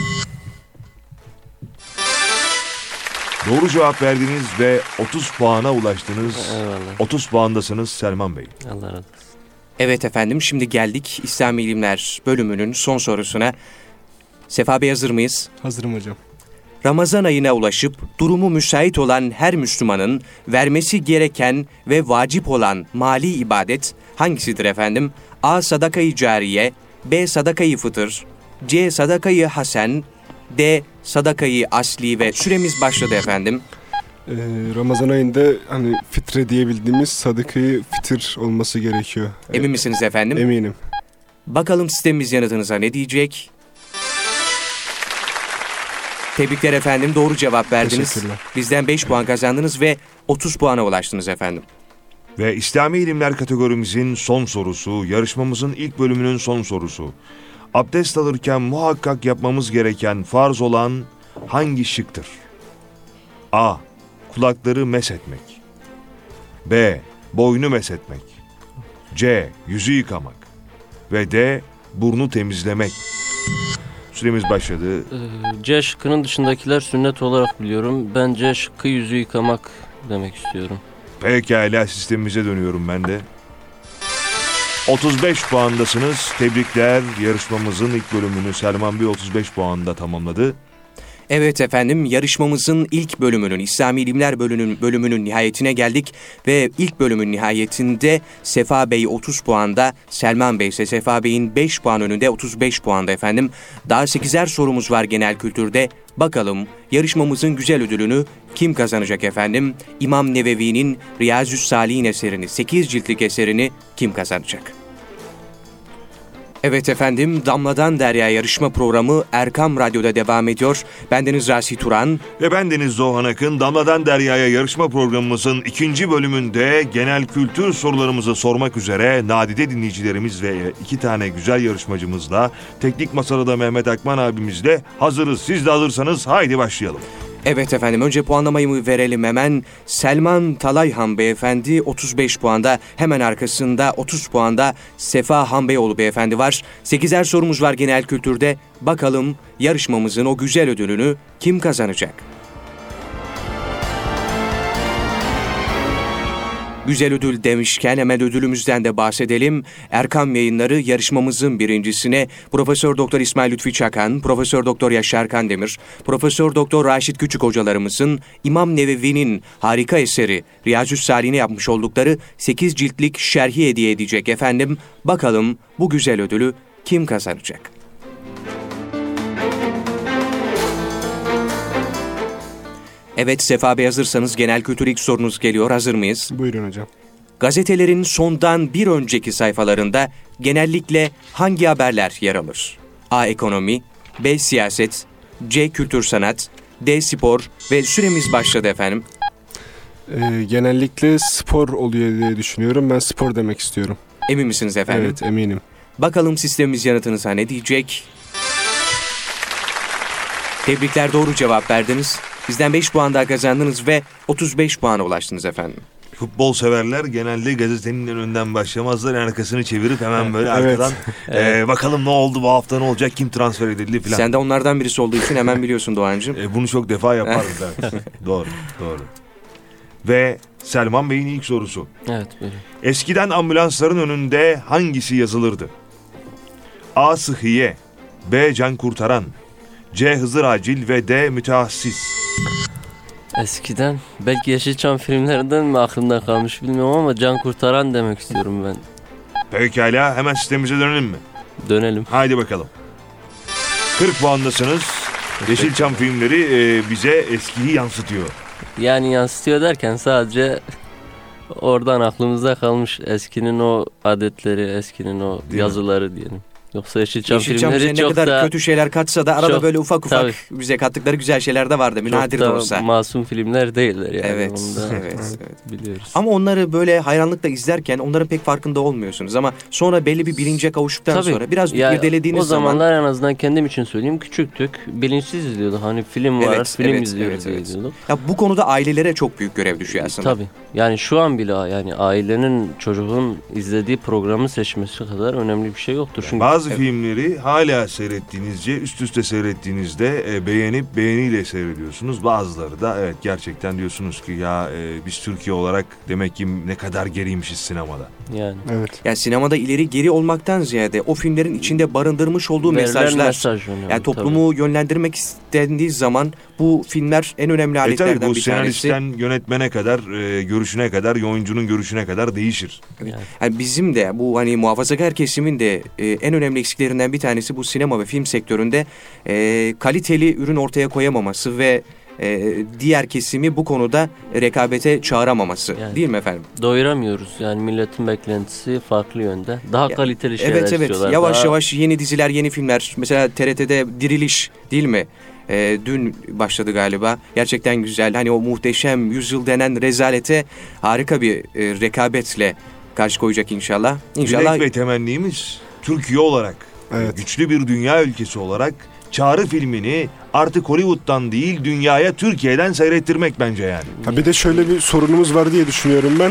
Doğru cevap verdiniz ve 30 puana ulaştınız. Eyvallah. 30 puandasınız Selman Bey. Allah razı olsun. Evet efendim, şimdi geldik İslami İlimler bölümünün son sorusuna. Sefa Bey, hazır mıyız? Hazırım hocam. Ramazan ayına ulaşıp durumu müsait olan her Müslümanın vermesi gereken ve vacip olan mali ibadet hangisidir efendim? A. Sadaka-i cariye, B. Sadaka-i fıtır, C. Sadaka-i hasen, D. Sadaka-i asli ve süremiz başladı efendim. Ramazan ayında hani fitre diyebildiğimiz sadakayı fitir olması gerekiyor. Emin misiniz efendim? Eminim. Bakalım sistemimiz yanıtınıza ne diyecek? Tebrikler efendim, doğru cevap verdiniz. Teşekkürler. Bizden 5 puan kazandınız ve 30 puana ulaştınız efendim. Ve İslami İlimler kategorimizin son sorusu, yarışmamızın ilk bölümünün son sorusu. Abdest alırken muhakkak yapmamız gereken farz olan hangi şıktır? A. Kulakları meshetmek. B. Boynu meshetmek. C. Yüzü yıkamak. Ve D. Burnu temizlemek. Süremiz başladı. C şıkkının dışındakiler sünnet olarak biliyorum. Ben C şıkkı yüzü yıkamak demek istiyorum. Pekala, sistemimize dönüyorum ben de. 35 puandasınız. Tebrikler. Yarışmamızın ilk bölümünü Selman Bey 35 puanda tamamladı. Evet efendim, yarışmamızın ilk bölümünün, İslami İlimler bölümünün nihayetine geldik ve ilk bölümün nihayetinde Sefa Bey 30 puanda, Selman Bey ise Sefa Bey'in 5 puan önünde 35 puanda efendim. Daha 8'er sorumuz var genel kültürde. Bakalım yarışmamızın güzel ödülünü kim kazanacak efendim? İmam Nevevi'nin Riyazü's-Salihin eserini, 8 ciltlik eserini kim kazanacak? Evet efendim, Damladan Derya yarışma programı Erkam Radyo'da devam ediyor. Bendeniz Razi Turan. Ve ben Deniz Doğan Akın. Damladan Derya'ya yarışma programımızın ikinci bölümünde genel kültür sorularımızı sormak üzere nadide dinleyicilerimiz ve 2 tane güzel yarışmacımızla, teknik masada da Mehmet Akman abimizle hazırız. Siz de hazırsanız haydi başlayalım. Evet efendim, önce puanlamayı verelim hemen. Selman Talayhan beyefendi 35 puanda, hemen arkasında 30 puanda Sefa Hanbeyoğlu beyefendi var. 8'er sorumuz var genel kültürde. Bakalım yarışmamızın o güzel ödülünü kim kazanacak? Güzel ödül demişken hemen ödülümüzden de bahsedelim. Erkam Yayınları yarışmamızın birincisine Profesör Doktor İsmail Lütfi Çakan, Profesör Doktor Yaşar Kandemir, Profesör Doktor Raşit Küçük hocalarımızın İmam Nevevi'nin harika eseri Riyazü's-Salihin'e yapmış oldukları 8 ciltlik şerhi hediye edecek efendim. Bakalım bu güzel ödülü kim kazanacak? Evet Sefa Bey, hazırsanız genel kültür ilk sorunuz geliyor. Hazır mıyız? Buyurun hocam. Gazetelerin sondan bir önceki sayfalarında genellikle hangi haberler yer alır? A. Ekonomi, B. Siyaset, C. Kültür sanat, D. Spor ve süremiz başladı efendim. Genellikle spor oluyor diye düşünüyorum. Ben spor demek istiyorum. Emin misiniz efendim? Evet, eminim. Bakalım sistemimiz yanıtınıza ne diyecek? Tebrikler, doğru cevap verdiniz. Bizden 5 puan daha kazandınız ve 35 puana ulaştınız efendim. Futbol severler genelde gazetenin en önden başlamazlar. Yani arkasını çevirip hemen böyle Evet. arkadan bakalım ne oldu bu hafta, ne olacak, kim transfer edildi filan. Sen de onlardan birisi olduğu için hemen biliyorsun Doğancığım. Bunu çok defa yaparız. Evet. Doğru. Ve Selman Bey'in ilk sorusu. Evet, buyurun. Eskiden ambulansların önünde hangisi yazılırdı? A. Sıhhiye, B. Can kurtaran, C. Hızır acil ve D. Müteahhis. Eskiden belki Yeşilçam filmlerinden mi aklımda kalmış bilmiyorum ama can kurtaran demek istiyorum ben. Pekala, hemen sistemimize dönelim mi? Dönelim. Haydi bakalım. 40 puandasınız. Yeşilçam filmleri bize eskiyi yansıtıyor. Yani yansıtıyor derken sadece oradan aklımızda kalmış eskinin o adetleri, eskinin o Değil mi? yazıları diyelim. Yoksa Yeşilçam Yeşilçam filmleri bize ne çok kadar da kötü şeyler katsa da arada çok- böyle ufak tabii. bize kattıkları güzel şeyler de vardı. çok Nadir de da olsa. masum filmler değiller yani. Evet, Onu da evet. biliyoruz. Ama onları böyle hayranlıkla izlerken onların pek farkında olmuyorsunuz. Ama sonra belli bir bilince kavuştuktan Tabii. sonra biraz Ya, irdelediğiniz o zaman... zamanlar en azından kendim için söyleyeyim, küçüktük. Bilinçsiz izliyorduk. Hani film var, Evet, film evet, izliyoruz evet, diye evet. izliyorduk. Ya bu konuda ailelere çok büyük görev düşüyor aslında. Tabii. Yani şu an bile yani ailenin çocuğun izlediği programı seçmesi kadar önemli bir şey yoktur. Çünkü Bazı filmleri hala seyrettiğinizce, üst üste seyrettiğinizde beğenip beğeniyle seyrediyorsunuz. Bazıları da evet gerçekten diyorsunuz ki ya biz Türkiye olarak demek ki ne kadar geriymişiz sinemada. yani Evet. Yani sinemada ileri geri olmaktan ziyade o filmlerin içinde barındırmış olduğu verilen mesajlar... mesaj önemli. Yani toplumu yönlendirmek istendiği zaman bu filmler en önemli Tabii aletlerden bu bir tanesi. senaristten yönetmene kadar, görüşüne kadar, oyuncunun görüşüne kadar değişir. Yani bizim de bu hani muhafazakar kesimin de en önemli eksiklerinden bir tanesi bu sinema ve film sektöründe kaliteli ürün ortaya koyamaması ve diğer kesimi bu konuda rekabete çağıramaması, Yani. değil mi efendim? Doyuramıyoruz. Yani milletin beklentisi farklı yönde. Daha kaliteli şeyler Evet istiyorlar. yavaş Daha- yavaş yeni diziler, yeni filmler. Mesela TRT'de Diriliş, değil mi? Dün başladı galiba. Gerçekten güzel. Hani o muhteşem yüzyıl denen rezalete harika bir rekabetle karşı koyacak inşallah. İnşallah. Dilek ve temennimiz Türkiye olarak, Evet. güçlü bir dünya ülkesi olarak Çağrı filmini artık Hollywood'dan değil dünyaya Türkiye'den seyrettirmek bence yani. Ha, bir de şöyle bir sorunumuz var diye düşünüyorum ben.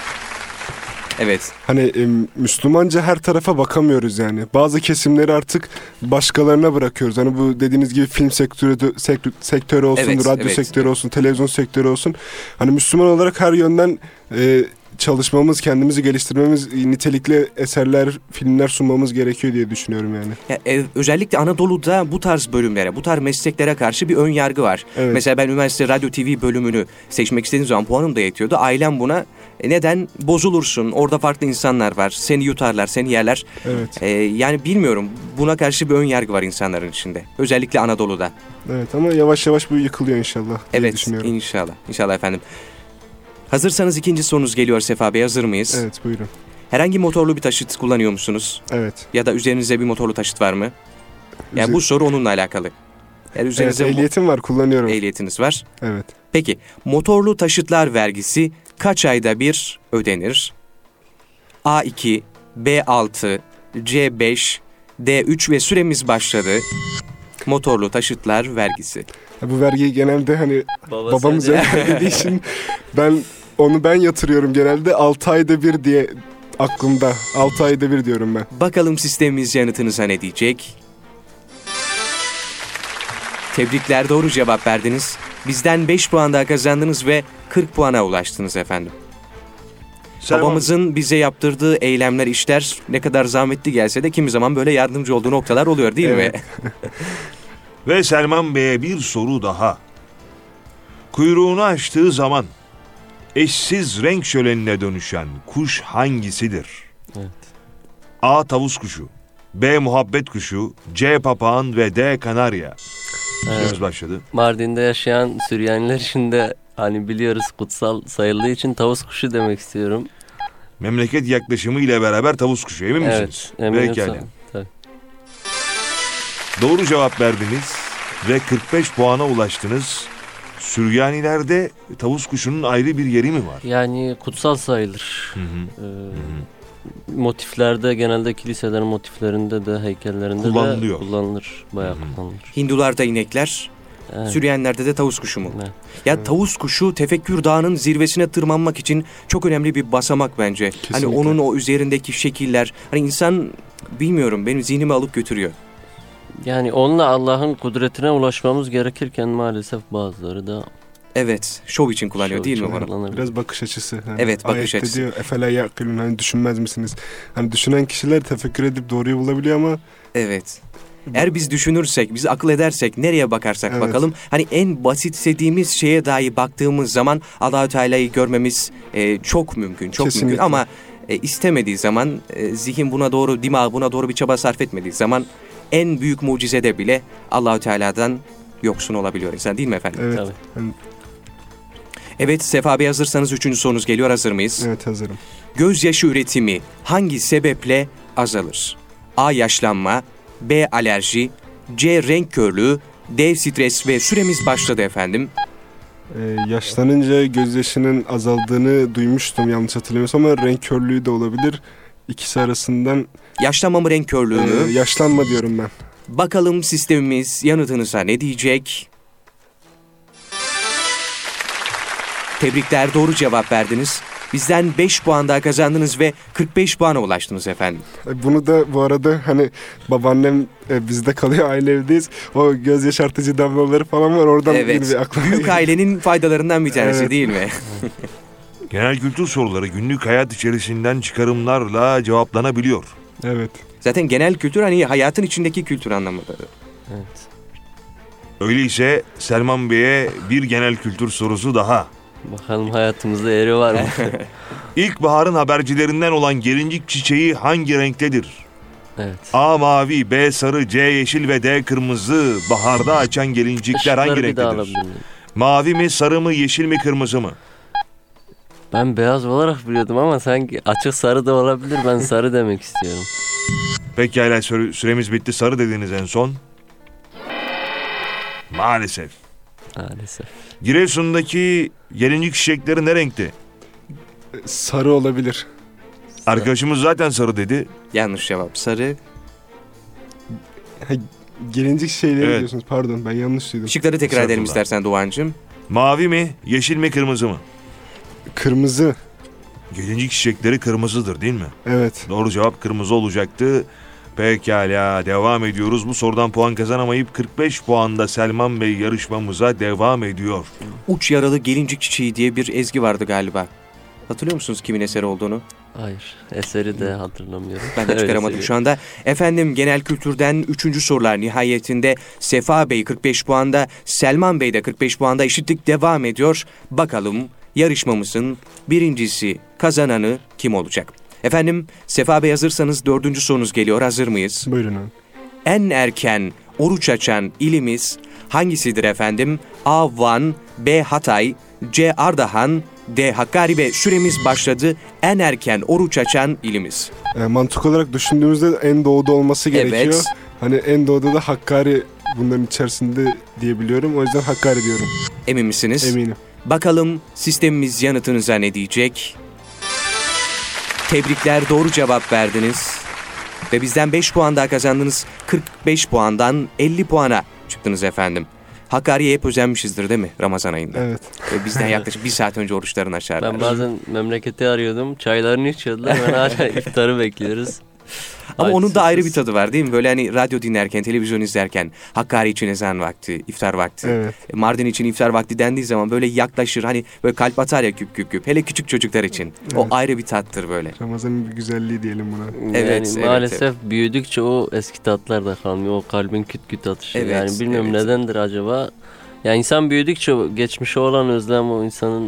Evet. Hani Müslümanca her tarafa bakamıyoruz yani. Bazı kesimleri artık başkalarına bırakıyoruz. Hani bu dediğiniz gibi film sektörü olsun, Evet, radyo evet. sektörü olsun, televizyon sektörü olsun. Hani Müslüman olarak her yönden çalışmamız, kendimizi geliştirmemiz, nitelikli eserler, filmler sunmamız gerekiyor diye düşünüyorum yani. Ya, özellikle Anadolu'da bu tarz bölümlere, bu tarz mesleklere karşı bir ön yargı var. Evet. Mesela ben üniversite radyo TV bölümünü seçmek istediğim zaman puanım da yetiyordu. Ailem buna neden bozulursun? Orada farklı insanlar var. Seni yutarlar, seni yerler. Evet. Yani bilmiyorum. Buna karşı bir ön yargı var insanların içinde. Özellikle Anadolu'da. Evet ama yavaş yavaş bu yıkılıyor inşallah diye Evet, düşünüyorum. inşallah. İnşallah efendim. Hazırsanız ikinci sorunuz geliyor Sefa Bey. Hazır mıyız? Evet, buyurun. Herhangi motorlu bir taşıt kullanıyor musunuz? Evet. Ya da üzerinizde bir motorlu taşıt var mı? Yani bu soru onunla alakalı. Yani Evet, üzerinizde ehliyetim var, kullanıyorum. ehliyetiniz var. Evet. Peki, motorlu taşıtlar vergisi kaç ayda bir ödenir? A2, B6, C5, D3 ve süremiz başladı. Motorlu taşıtlar vergisi. Ya bu vergiyi genelde hani babamız öyle. ödediği için ben yatırıyorum genelde 6 ayda bir diye aklımda. 6 ayda bir diyorum ben. Bakalım sistemimiz yanıtınıza ne diyecek? Tebrikler, doğru cevap verdiniz. Bizden 5 puan daha kazandınız ve 40 puana ulaştınız efendim. Selman, Babamızın bize yaptırdığı eylemler, işler ne kadar zahmetli gelse de kimi zaman böyle yardımcı olduğu noktalar oluyor, değil mi? ve Selman Bey'e bir soru daha. Kuyruğunu açtığı zaman eşsiz renk şölenine dönüşen kuş hangisidir? Evet. A. Tavus kuşu, B. Muhabbet kuşu, C. Papağan ve D. Kanarya. Evet. Süremiz başladı. Mardin'de yaşayan Süryaniler için de hani biliyoruz kutsal sayıldığı için tavus kuşu demek istiyorum. Memleket yaklaşımı ile beraber tavus kuşu, emin misiniz? Evet, eminim. Pekala. Tabii. Doğru cevap verdiniz ve 45 puana ulaştınız. Süryanilerde tavus kuşunun ayrı bir yeri mi var? Yani kutsal sayılır. Hı hı. Motiflerde, genelde kiliselerin motiflerinde de, heykellerinde Kullanılıyor. de kullanılır. Bayağı kullanılır. Hindularda inekler, Evet. Süryaniler'de de tavus kuşu mu? Evet. Ya tavus kuşu Tefekkür Dağı'nın zirvesine tırmanmak için çok önemli bir basamak bence. Hani Kesinlikle. onun o üzerindeki şekiller, hani insan bilmiyorum benim zihnimi alıp götürüyor. Yani onunla Allah'ın kudretine ulaşmamız gerekirken maalesef bazıları da Evet, şov için kullanıyor şov değil mi için bunu? kullanabilir. Biraz bakış açısı. Yani Evet, bakış ayette açısı. diyor efele yakilun, hani düşünmez misiniz? Hani düşünen kişiler tefekkür edip doğruyu bulabiliyor ama Evet. Eğer biz düşünürsek, biz akıl edersek, nereye bakarsak Evet. bakalım, hani en basitsediğimiz şeye dahi baktığımız zaman Allah-u Teala'yı görmemiz çok mümkün, çok Kesinlikle. mümkün. Ama istemediği zaman, zihin buna doğru, dimağ buna doğru bir çaba sarf etmediği zaman en büyük mucizede bile Allah-u Teala'dan yoksun olabiliyor insan, değil mi efendim? evet. Tabii. Hani, Evet, Sefa Bey hazırsanız 3. sorunuz geliyor, hazır mıyız? evet, hazırım. Gözyaşı üretimi hangi sebeple azalır? A. Yaşlanma, B. Alerji, C. Renk körlüğü, D. Stres ve süremiz başladı efendim. Yaşlanınca gözyaşının azaldığını duymuştum yanlış hatırlamıyorsam, ama renk körlüğü de olabilir. İkisi arasından Yaşlanma mı renk körlüğü mü? yaşlanma diyorum ben. Bakalım sistemimiz yanıtınıza ne diyecek? Tebrikler, doğru cevap verdiniz. Bizden 5 puan daha kazandınız ve 45 puana ulaştınız efendim. Bunu da bu arada hani babaannem bizde kalıyor, aynı evdeyiz. O göz yaşartıcı damlaları falan var, oradan yine Evet, bir aklıma büyük geldi. ailenin faydalarından bir tanesi Evet. değil mi? Genel kültür soruları günlük hayat içerisinden çıkarımlarla cevaplanabiliyor. Evet. Zaten genel kültür hani hayatın içindeki kültür anlamında. Evet. Öyleyse Selman Bey'e bir genel kültür sorusu daha. Bakalım hayatımızda yeri var mı? İlkbaharın habercilerinden olan gelincik çiçeği hangi renktedir? Evet. A. Mavi, B. Sarı, C. Yeşil ve D. Kırmızı. Baharda açan gelincikler hangi Işıkları bir daha renktedir? alabilir miyim? Mavi mi, sarı mı, yeşil mi, kırmızı mı? Ben beyaz olarak biliyordum ama sanki açık sarı da olabilir. Ben sarı demek istiyorum. Pekala, süremiz bitti. Sarı dediniz en son. Maalesef. Maalesef. Giresun'daki gelincik çiçekleri ne renkti? Sarı olabilir. Arkadaşımız zaten sarı dedi. Yanlış cevap sarı. Gelincik şeyleri Evet. diyorsunuz, pardon, ben yanlış duydum. Şıkları tekrar edelim Estağfurullah. istersen Doğancığım. Mavi mi, yeşil mi, kırmızı mı? Kırmızı. Gelincik çiçekleri kırmızıdır değil mi? Evet. Doğru cevap kırmızı olacaktı. Pekala, devam ediyoruz. Bu sorudan puan kazanamayıp 45 puanda Selman Bey yarışmamıza devam ediyor. Uç yaralı gelincik çiçeği diye bir ezgi vardı galiba. Hatırlıyor musunuz kimin eseri olduğunu? Hayır. Eseri de hatırlamıyorum. Ben de Öyle çıkaramadım şu söyleyeyim. anda. Efendim genel kültürden 3. sorular nihayetinde Sefa Bey 45 puanda, Selman Bey de 45 puanda, eşitlik devam ediyor. Bakalım yarışmamızın birincisi, kazananı kim olacak? Efendim Sefa Bey hazırsanız 4. sorunuz geliyor. Hazır mıyız? Buyurun abi. En erken oruç açan ilimiz hangisidir efendim? A. Van, B. Hatay, C. Ardahan, D. Hakkari ve süremiz başladı. En erken oruç açan ilimiz. Mantık olarak düşündüğümüzde en doğuda olması gerekiyor. Evet. Hani en doğuda da Hakkari bunların içerisinde diyebiliyorum. O yüzden Hakkari diyorum. Emin misiniz? Eminim. Bakalım sistemimiz yanıtınıza ne diyecek? Tebrikler, doğru cevap verdiniz. Ve bizden 5 puan daha kazandınız. 45 puandan 50 puana çıktınız efendim. Hakkari'ye hep özenmişizdir değil mi Ramazan ayında? Evet. Ve bizden yaklaşık 1 saat önce oruçlarını açarlar. Ben bazen memleketi arıyordum. Çaylarını içiyordular. Ben hala iftarı bekliyoruz. Ama onun da ayrı bir Açsız. tadı var değil mi? Böyle hani radyo dinlerken, televizyon izlerken Hakkari için ezan vakti, iftar vakti. Evet. Mardin için iftar vakti dendiği zaman böyle yaklaşır. Hani böyle kalp atar ya küp küp küp. Hele küçük çocuklar için. O Evet. ayrı bir tattır böyle. Ramazan'ın bir güzelliği diyelim buna. Evet, Yani evet, maalesef büyüdükçe o eski tatlar da kalmıyor. O kalbin küt küt atışı. Evet, yani bilmiyorum evet. nedendir acaba. Yani insan büyüdükçe geçmişe olan özlem o insanın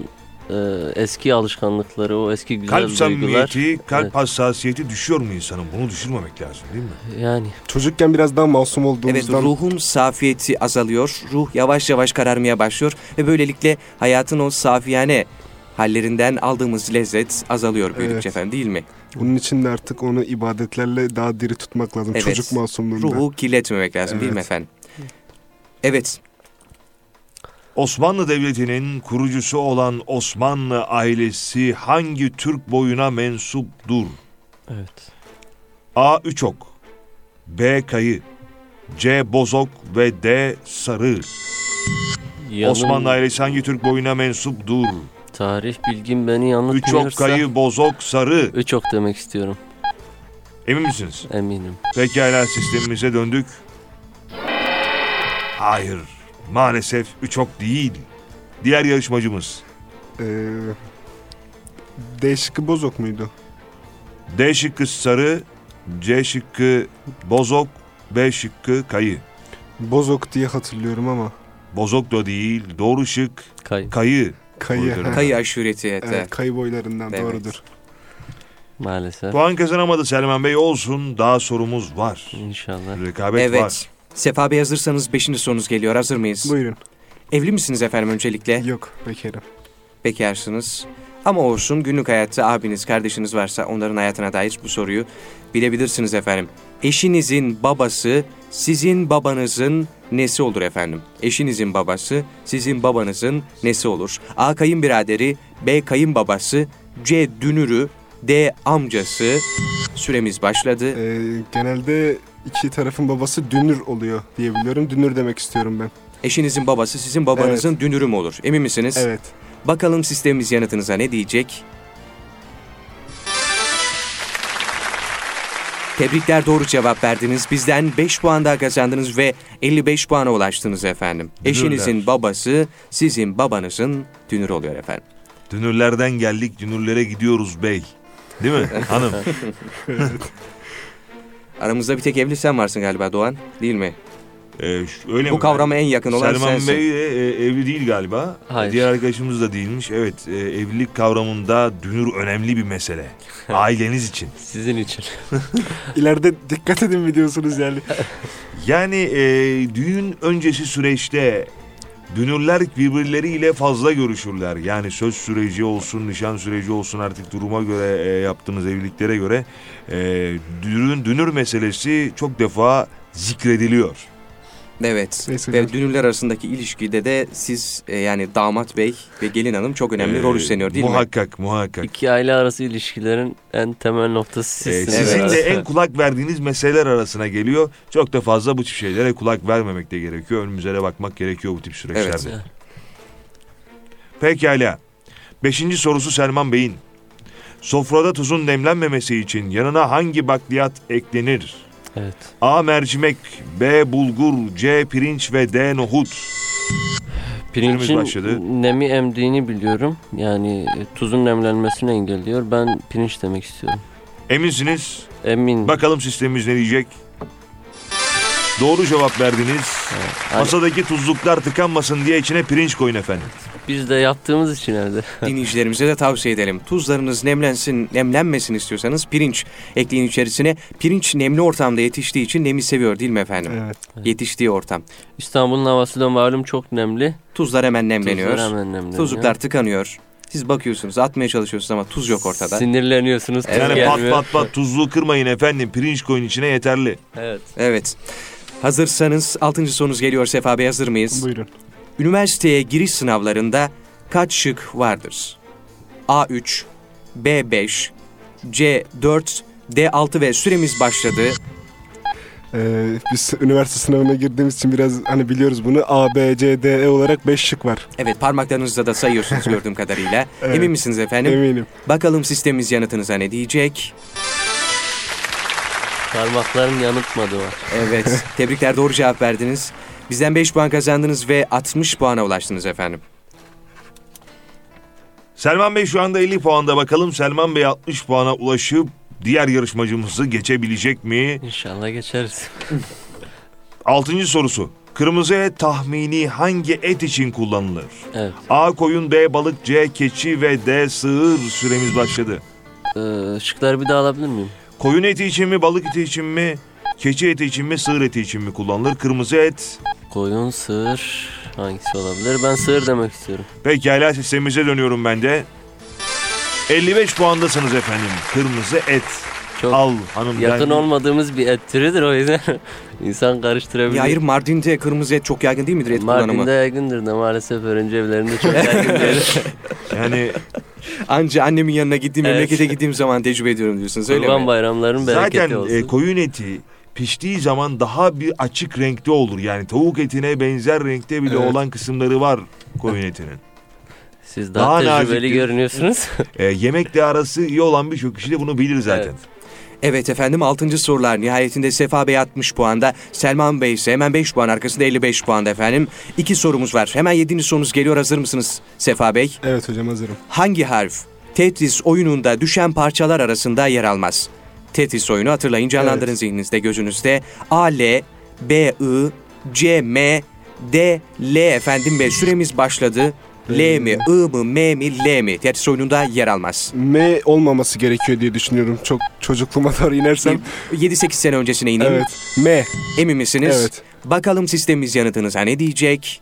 eski alışkanlıkları, o eski güzel Kalp duygular. samimiyeti, kalp Evet. hassasiyeti düşüyor mu insanın? Bunu düşürmemek lazım değil mi? Yani Çocukken biraz daha masum Evet, olduğumuzdan ruhun safiyeti azalıyor. Ruh yavaş yavaş kararmaya başlıyor ve böylelikle hayatın o safiyane hallerinden aldığımız lezzet azalıyor büyüdükçe Evet. efendim, değil mi? bunun için de artık onu ibadetlerle daha diri tutmak lazım. Evet. Çocuk masumluğunda. Ruhu kirletmemek lazım, değil mi Evet. efendim? Evet. Osmanlı Devleti'nin kurucusu olan Osmanlı ailesi hangi Türk boyuna mensuptur? evet. A. Üçok, B. Kayı, C. Bozok ve D. Sarı. Osmanlı ailesi hangi Türk boyuna mensuptur? Tarih bilgim beni yanıltmıyorsa Üçok, Kayı, Bozok, Sarı. Üçok demek istiyorum. Emin misiniz? Eminim. Pekala, sistemimize döndük. Hayır, maalesef Üçok değil. Diğer yarışmacımız. D şıkkı Bozok muydu? D şıkkı Sarı, C şıkkı Bozok, B şıkkı Kayı. Bozok diye hatırlıyorum ama. Bozok da değil, doğru şık Kay. Kayı. Kayı. Buyurun. Kayı aşureti. Evet, kayı boylarından Evet. doğrudur. Maalesef. Puan kazanamadı Selman Bey, olsun. Daha sorumuz var. İnşallah. Rekabet Evet. var. Sefa Bey, hazırsanız 5. sorunuz geliyor. Hazır mıyız? Buyurun. Evli misiniz efendim öncelikle? Yok, bekarım. Bekarsınız. Ama olsun, günlük hayatta abiniz, kardeşiniz varsa onların hayatına dair bu soruyu bilebilirsiniz efendim. Eşinizin babası sizin babanızın nesi olur efendim? Eşinizin babası sizin babanızın nesi olur? A. Kayınbiraderi, B. Kayınbabası, C. Dünürü, D. Amcası. Süremiz başladı. Genelde iki tarafın babası dünür oluyor diye biliyorum. Dünür demek istiyorum ben. Eşinizin babası sizin babanızın dünürü mü olur? Emin misiniz? Evet. Bakalım sistemimiz yanıtınıza ne diyecek? Tebrikler, doğru cevap verdiniz. Bizden 5 puan daha kazandınız ve 55 puana ulaştınız efendim. Dünürler. Eşinizin babası sizin babanızın dünürü oluyor efendim. Dünürlerden geldik, dünürlere gidiyoruz bey. Değil mi hanım? Aramızda bir tek evli sen varsın galiba Doğan, değil mi? Öyle Bu mi? kavrama en yakın olan Selman sensin. Bey evli değil galiba. Hayır. Diğer arkadaşımız da değilmiş. Evet, evlilik kavramında dünür önemli bir mesele. Aileniz için. Sizin için. İleride dikkat edin mi diyorsunuz yani? Yani düğün öncesi süreçte dünürler birbirleriyle fazla görüşürler. Yani söz süreci olsun, nişan süreci olsun, artık duruma göre yaptığınız evliliklere göre dünür meselesi çok defa zikrediliyor. Evet. Neyse Ve hocam. dünürler arasındaki ilişkide de siz yani damat bey ve gelin hanım çok önemli rol üstleniyor, değil mi? Muhakkak. İki aile arası ilişkilerin en temel noktası sizsiniz. Sizin Evet. de en kulak verdiğiniz meseleler arasına geliyor. Çok da fazla bu tip şeylere kulak vermemek de gerekiyor. Önümüze de bakmak gerekiyor bu tip süreçlerde. Evet. Pekala. 5. sorusu Selman Bey'in. Sofrada tuzun demlenmemesi için yanına hangi bakliyat eklenir? Evet. A. Mercimek, B. Bulgur, C. Pirinç ve D. Nohut. Pirincin başladı. nemi emdiğini biliyorum. Yani tuzun nemlenmesini engelliyor. Ben pirinç demek istiyorum. Eminsiniz? Emin. Bakalım sistemimiz ne diyecek? Doğru cevap verdiniz. Hani Masadaki tuzluklar tıkanmasın diye içine pirinç koyun efendim. biz de yaptığımız için evde. Dinleyicilerimize de tavsiye edelim. Tuzlarınız nemlenmesin istiyorsanız pirinç ekleyin içerisine. Pirinç nemli ortamda yetiştiği için nemi seviyor, değil mi efendim? Evet. Yetiştiği ortam. İstanbul'un havası da malum çok nemli. Tuzlar hemen nemleniyor. Tuzlar hemen nemleniyor. Tuzluklar tıkanıyor. Siz bakıyorsunuz, atmaya çalışıyorsunuz ama tuz yok ortada. Sinirleniyorsunuz. Tuz Yani gelmiyor. pat tuzluğu kırmayın efendim. Pirinç koyun içine yeterli. Evet. Evet. Hazırsanız 6. sorunuz geliyor Sefa Bey, hazır mıyız? Buyurun. Üniversiteye giriş sınavlarında kaç şık vardır? A3, B5, C4, D6 ve süremiz başladı. Biz üniversite sınavına girdiğimiz için biraz hani biliyoruz bunu. A, B, C, D, E olarak 5 şık var. Evet, parmaklarınızla da sayıyorsunuz gördüğüm kadarıyla. Evet. Emin misiniz efendim? Eminim. Bakalım sistemimiz yanıtınıza ne diyecek? Parmaklarım yanıltmadı var. Evet, tebrikler, doğru cevap verdiniz. Bizden 5 puan kazandınız ve 60 puana ulaştınız efendim. Selman Bey şu anda 50 puanda. Bakalım Selman Bey 60 puana ulaşıp diğer yarışmacımızı geçebilecek mi? İnşallah geçeriz. 6. sorusu. Kırmızı et tahmini hangi et için kullanılır? Evet. A. Koyun, B. Balık, C. Keçi ve D. Sığır. Süremiz başladı. Şıkları bir daha alabilir miyim? Koyun eti için mi, balık eti için mi, keçi eti için mi, sığır eti için mi kullanılır? Kırmızı et. Koyun, sığır hangisi olabilir? Ben sığır demek istiyorum. Pekala, sistemimize dönüyorum ben de. 55 puandasınız efendim. Kırmızı et. Çok Al hanım. yakın olmadığımız bir et türüdür, o yüzden insan karıştırabilir. Ya hayır, Mardin'de kırmızı et çok yaygın değil midir et kullanımı? Mardin'de yaygındır da maalesef öğrenci evlerinde çok yaygın değil. Yani Anca annemin yanına gittiğim, Evet. memlekete gittiğim zaman tecrübe ediyorum diyorsunuz, öyle Kurban mi? bayramların bereketi zaten olsun. koyun eti piştiği zaman daha bir açık renkte olur. Yani tavuk etine benzer renkte bile Evet. olan kısımları var koyun etinin. Siz daha daha tecrübeli naziktir. görünüyorsunuz. Yemekle arası iyi olan birçok kişi de bunu bilir zaten. Evet. Evet efendim, 6. sorular nihayetinde Sefa Bey 60 puanda, Selman Bey ise hemen 5 puan arkasında 55 puanda efendim. 2 sorumuz var. Hemen 7. sorunuz geliyor, hazır mısınız Sefa Bey? Evet hocam, hazırım. Hangi harf Tetris oyununda düşen parçalar arasında yer almaz? Tetris oyunu hatırlayın, canlandırın Evet. zihninizde, gözünüzde. A, L, B, I, C, M, D, L efendim ve süremiz başladı. L mi, I mı, M mi, L mi? Tetris oyununda yer almaz. M olmaması gerekiyor diye düşünüyorum. Çok çocukluğuma doğru inersem. 7-8 sene öncesine ineyim. Evet. M. Emin misiniz? Evet. Bakalım sistemimiz yanıtınıza ne diyecek?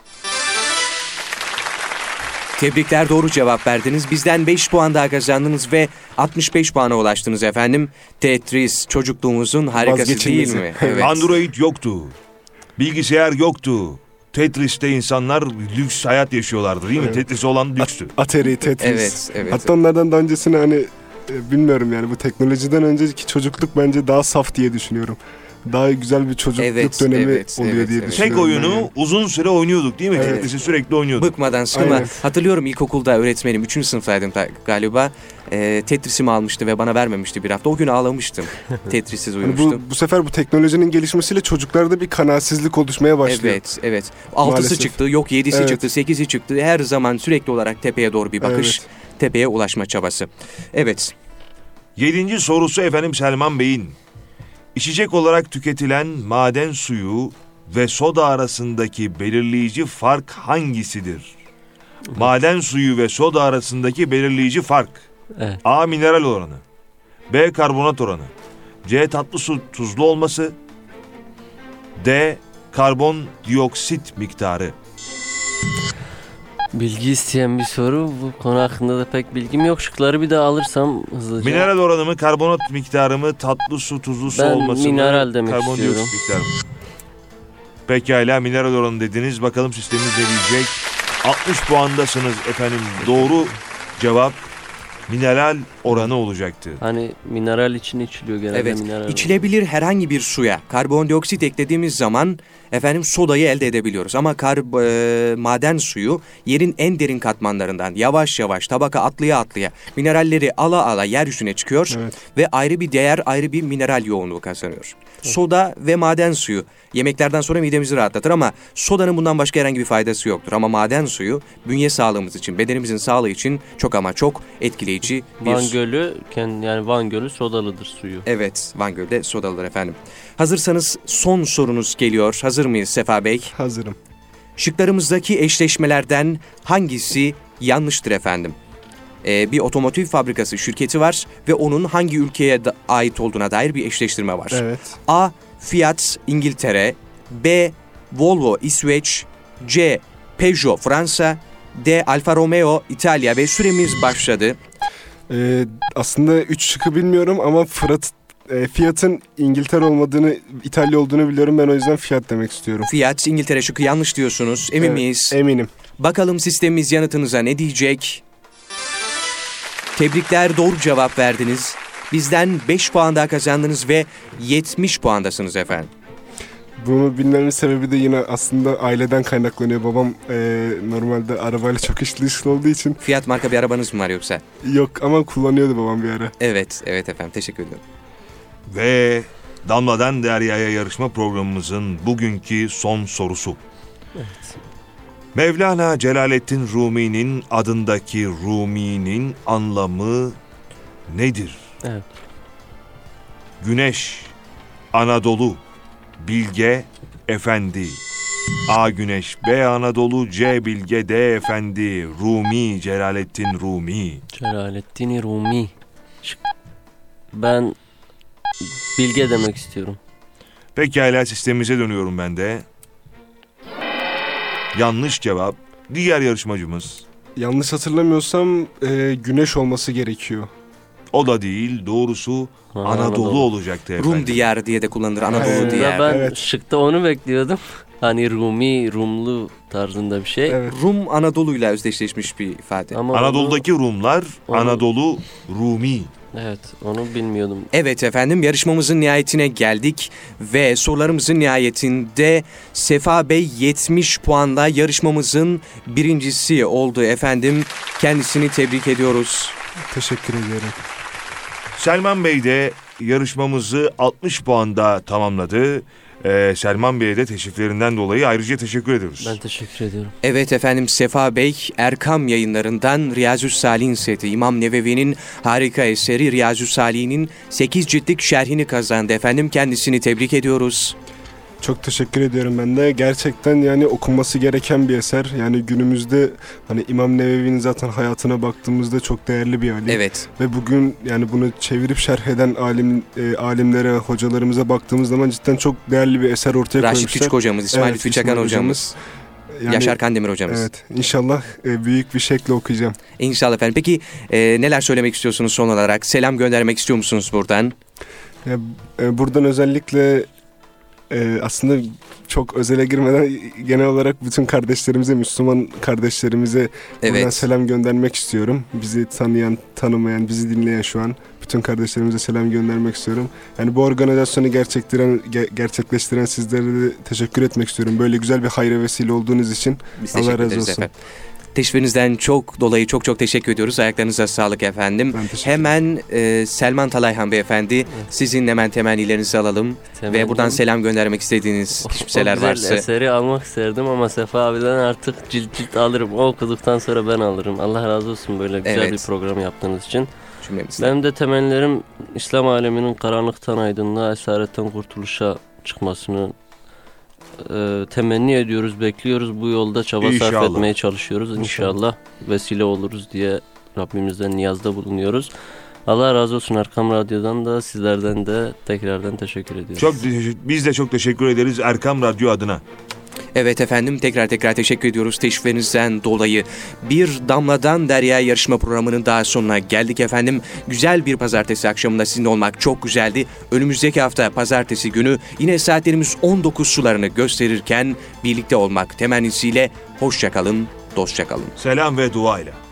Tebrikler, doğru cevap verdiniz. Bizden 5 puan daha kazandınız ve 65 puana ulaştınız efendim. Tetris çocukluğumuzun harikası değil Vazgeçilmezi. mi? Evet. Android yoktu. Bilgisayar yoktu. Tetris'te insanlar lüks hayat yaşıyorlardı değil mi? Evet. Tetris olan lükstü. Atari, Tetris. Evet, evet. Hatta onlardan da öncesine hani bilmiyorum yani, bu teknolojiden önceki çocukluk bence daha saf diye düşünüyorum. Daha güzel bir çocukluk Evet, dönemi evet, oluyor evet, diye evet. Tek düşünüyorum. oyunu yani. uzun süre oynuyorduk değil mi? Evet. Tetris'i sürekli oynuyorduk. Bıkmadan, sıkılma. Aynen. Hatırlıyorum, ilkokulda öğretmenim 3. sınıftaydım galiba. Tetris'imi almıştı ve bana vermemişti bir hafta. O gün ağlamıştım. Tetris'siz Hani uyumuştum. bu sefer bu teknolojinin gelişmesiyle çocuklarda bir kanaatsizlik oluşmaya başlıyor. Evet, evet. 6'sı Maalesef. çıktı, yok 7'si Evet. çıktı, 8'i çıktı. Her zaman sürekli olarak tepeye doğru bir bakış, Evet. tepeye ulaşma çabası. Evet, 7. sorusu efendim Selman Bey'in. İçecek olarak tüketilen maden suyu ve soda arasındaki belirleyici fark hangisidir? Maden suyu ve soda arasındaki belirleyici fark. Evet. A. Mineral oranı. B. Karbonat oranı. C. Tatlı su tuzlu olması. D. Karbondioksit miktarı. Bilgi isteyen bir soru. Bu konu hakkında da pek bilgim yok. Şıkları bir daha alırsam hızlıca. Mineral oranı mı, karbonat miktarı mı, tatlı su tuzlu su Ben olması mı? mineral demek karbondioksit istiyorum. miktarı mı? Pekala, mineral oranı dediniz. Bakalım sistemimiz ne diyecek? 60 puandasınız efendim. Doğru cevap mineral oranı olacaktı. Hani mineral için içiliyor genelde, evet. mineral. İçilebilir herhangi bir suya karbondioksit eklediğimiz zaman efendim sodayı elde edebiliyoruz. Ama maden suyu yerin en derin katmanlarından yavaş yavaş tabaka atlaya atlaya mineralleri ala ala yeryüzüne çıkıyor Evet. ve ayrı bir değer, ayrı bir mineral yoğunluğu kazanıyor. Soda ve maden suyu yemeklerden sonra midemizi rahatlatır ama sodanın bundan başka herhangi bir faydası yoktur. Ama maden suyu bünye sağlığımız için, bedenimizin sağlığı için çok ama çok etkileyici bir Van su. Gölü, yani Van Gölü sodalıdır suyu. Evet, Van Göl'de sodalıdır efendim. Hazırsanız son sorunuz geliyor. Hazır mıyız Sefa Bey? Hazırım. Şıklarımızdaki eşleşmelerden hangisi yanlıştır efendim? Bir otomotiv fabrikası şirketi var ve onun hangi ülkeye ait olduğuna dair bir eşleştirme var. Evet. A. Fiat İngiltere, B. Volvo İsveç, C. Peugeot Fransa, D. Alfa Romeo İtalya ve süremiz başladı. Aslında 3 şıkkı bilmiyorum ama Fiat'ın İngiltere olmadığını, İtalya olduğunu biliyorum. Ben o yüzden Fiat demek istiyorum. Fiat İngiltere şıkkı yanlış diyorsunuz. Emin Evet, miyiz? Eminim. Bakalım sistemimiz yanıtınıza ne diyecek? Tebrikler, doğru cevap verdiniz. Bizden 5 puan daha kazandınız ve 70 puandasınız efendim. Bunu bilmemin sebebi de yine aslında aileden kaynaklanıyor. Babam normalde arabayla çok işli olduğu için Fiat marka bir arabanız mı var yoksa? yok, ama kullanıyordu babam bir ara. Evet, evet efendim, teşekkür ederim. Ve Damladan Derya'ya yarışma programımızın bugünkü son sorusu. Evet. Mevlana Celaleddin Rumi'nin adındaki Rumi'nin anlamı nedir? Evet. Güneş, Anadolu, Bilge, Efendi. A. Güneş, B. Anadolu, C. Bilge, D. Efendi, Rumi, Celalettin Rumi. Celaleddin Rumi. Ben Bilge demek istiyorum. Pekala, sistemimize dönüyorum ben de. Yanlış cevap. Diğer yarışmacımız. Yanlış hatırlamıyorsam güneş olması gerekiyor. O da değil, doğrusu Anadolu olacaktı efendim. Rum diyarı diye de kullanılır. Anadolu Evet. diyarı. Ben Evet. şıkta onu bekliyordum. Hani Rumi, Rumlu tarzında bir şey. Evet. Rum Anadolu'yla özdeşleşmiş bir ifade. Ama Anadolu'daki Rumlar, onu- Anadolu Rumi. evet, onu bilmiyordum. Evet efendim, yarışmamızın nihayetine geldik ve sorularımızın nihayetinde Sefa Bey 70 puanla yarışmamızın birincisi oldu efendim. Kendisini tebrik ediyoruz. Teşekkür ediyorum. Selman Bey de yarışmamızı 60 puanda tamamladı. Selman Bey'e de teşriflerinden dolayı ayrıca teşekkür ediyoruz. Ben teşekkür ediyorum. Evet efendim, Sefa Bey Erkam Yayınlarından Riyazü's-Salih'in seti İmam Nevevi'nin harika eseri Riyazü's-Salih'in 8 ciltlik şerhini kazandı efendim. Kendisini tebrik ediyoruz. Çok teşekkür ediyorum ben de. Gerçekten yani okunması gereken bir eser. Yani günümüzde hani İmam Nevevi'nin zaten hayatına baktığımızda çok değerli bir alim. Evet. Ve bugün yani bunu çevirip şerh eden alimlere, hocalarımıza baktığımız zaman cidden çok değerli bir eser ortaya Raşit koymuşlar. Küçük hocamız, İsmail Evet, Lütfü Çakan İsmail hocamız, Yani, Yaşar Kandemir hocamız. Evet, inşallah büyük bir şekilde okuyacağım. İnşallah efendim. Peki neler söylemek istiyorsunuz son olarak? Selam göndermek istiyor musunuz buradan? Buradan özellikle aslında çok özele girmeden genel olarak bütün kardeşlerimize, Müslüman kardeşlerimize buradan Evet. selam göndermek istiyorum. Bizi tanıyan, tanımayan, bizi dinleyen şu an bütün kardeşlerimize selam göndermek istiyorum. Yani bu organizasyonu gerçekleştiren sizlere de teşekkür etmek istiyorum. Böyle güzel bir hayra vesile olduğunuz için. Biz Allah teşekkür razı ederiz olsun. efendim. Teşvirinizden çok teşekkür ediyoruz. Ayaklarınıza sağlık efendim. Ben teşekkür Hemen Selman Talayhan Beyefendi, sizin hemen temennilerinizi alalım. Ve buradan selam göndermek istediğiniz kimseler o güzel varsa. eseri almak isterdim ama Sefa abiden artık cilt alırım. O okuduktan sonra ben alırım. Allah razı olsun böyle güzel Evet. bir program yaptığınız için. Cümlemizden. Benim de temennilerim İslam aleminin karanlıktan aydınlığa, esaretten kurtuluşa çıkmasını temenni ediyoruz, bekliyoruz. Bu yolda çaba sarf İnşallah. etmeye çalışıyoruz. İnşallah vesile oluruz diye Rabbimizden niyazda bulunuyoruz. Allah razı olsun, Erkam Radyo'dan da sizlerden de tekrardan teşekkür ediyoruz. Biz de çok teşekkür ederiz Erkam Radyo adına. Evet efendim, tekrar teşekkür ediyoruz teşvirinizden dolayı. Bir Damladan Derya'ya yarışma programının daha sonuna geldik efendim. Güzel bir pazartesi akşamında sizinle olmak çok güzeldi. Önümüzdeki hafta pazartesi günü yine saatlerimiz 19 sularını gösterirken birlikte olmak temennisiyle hoşça kalın, dostça kalın. Selam ve dua ile.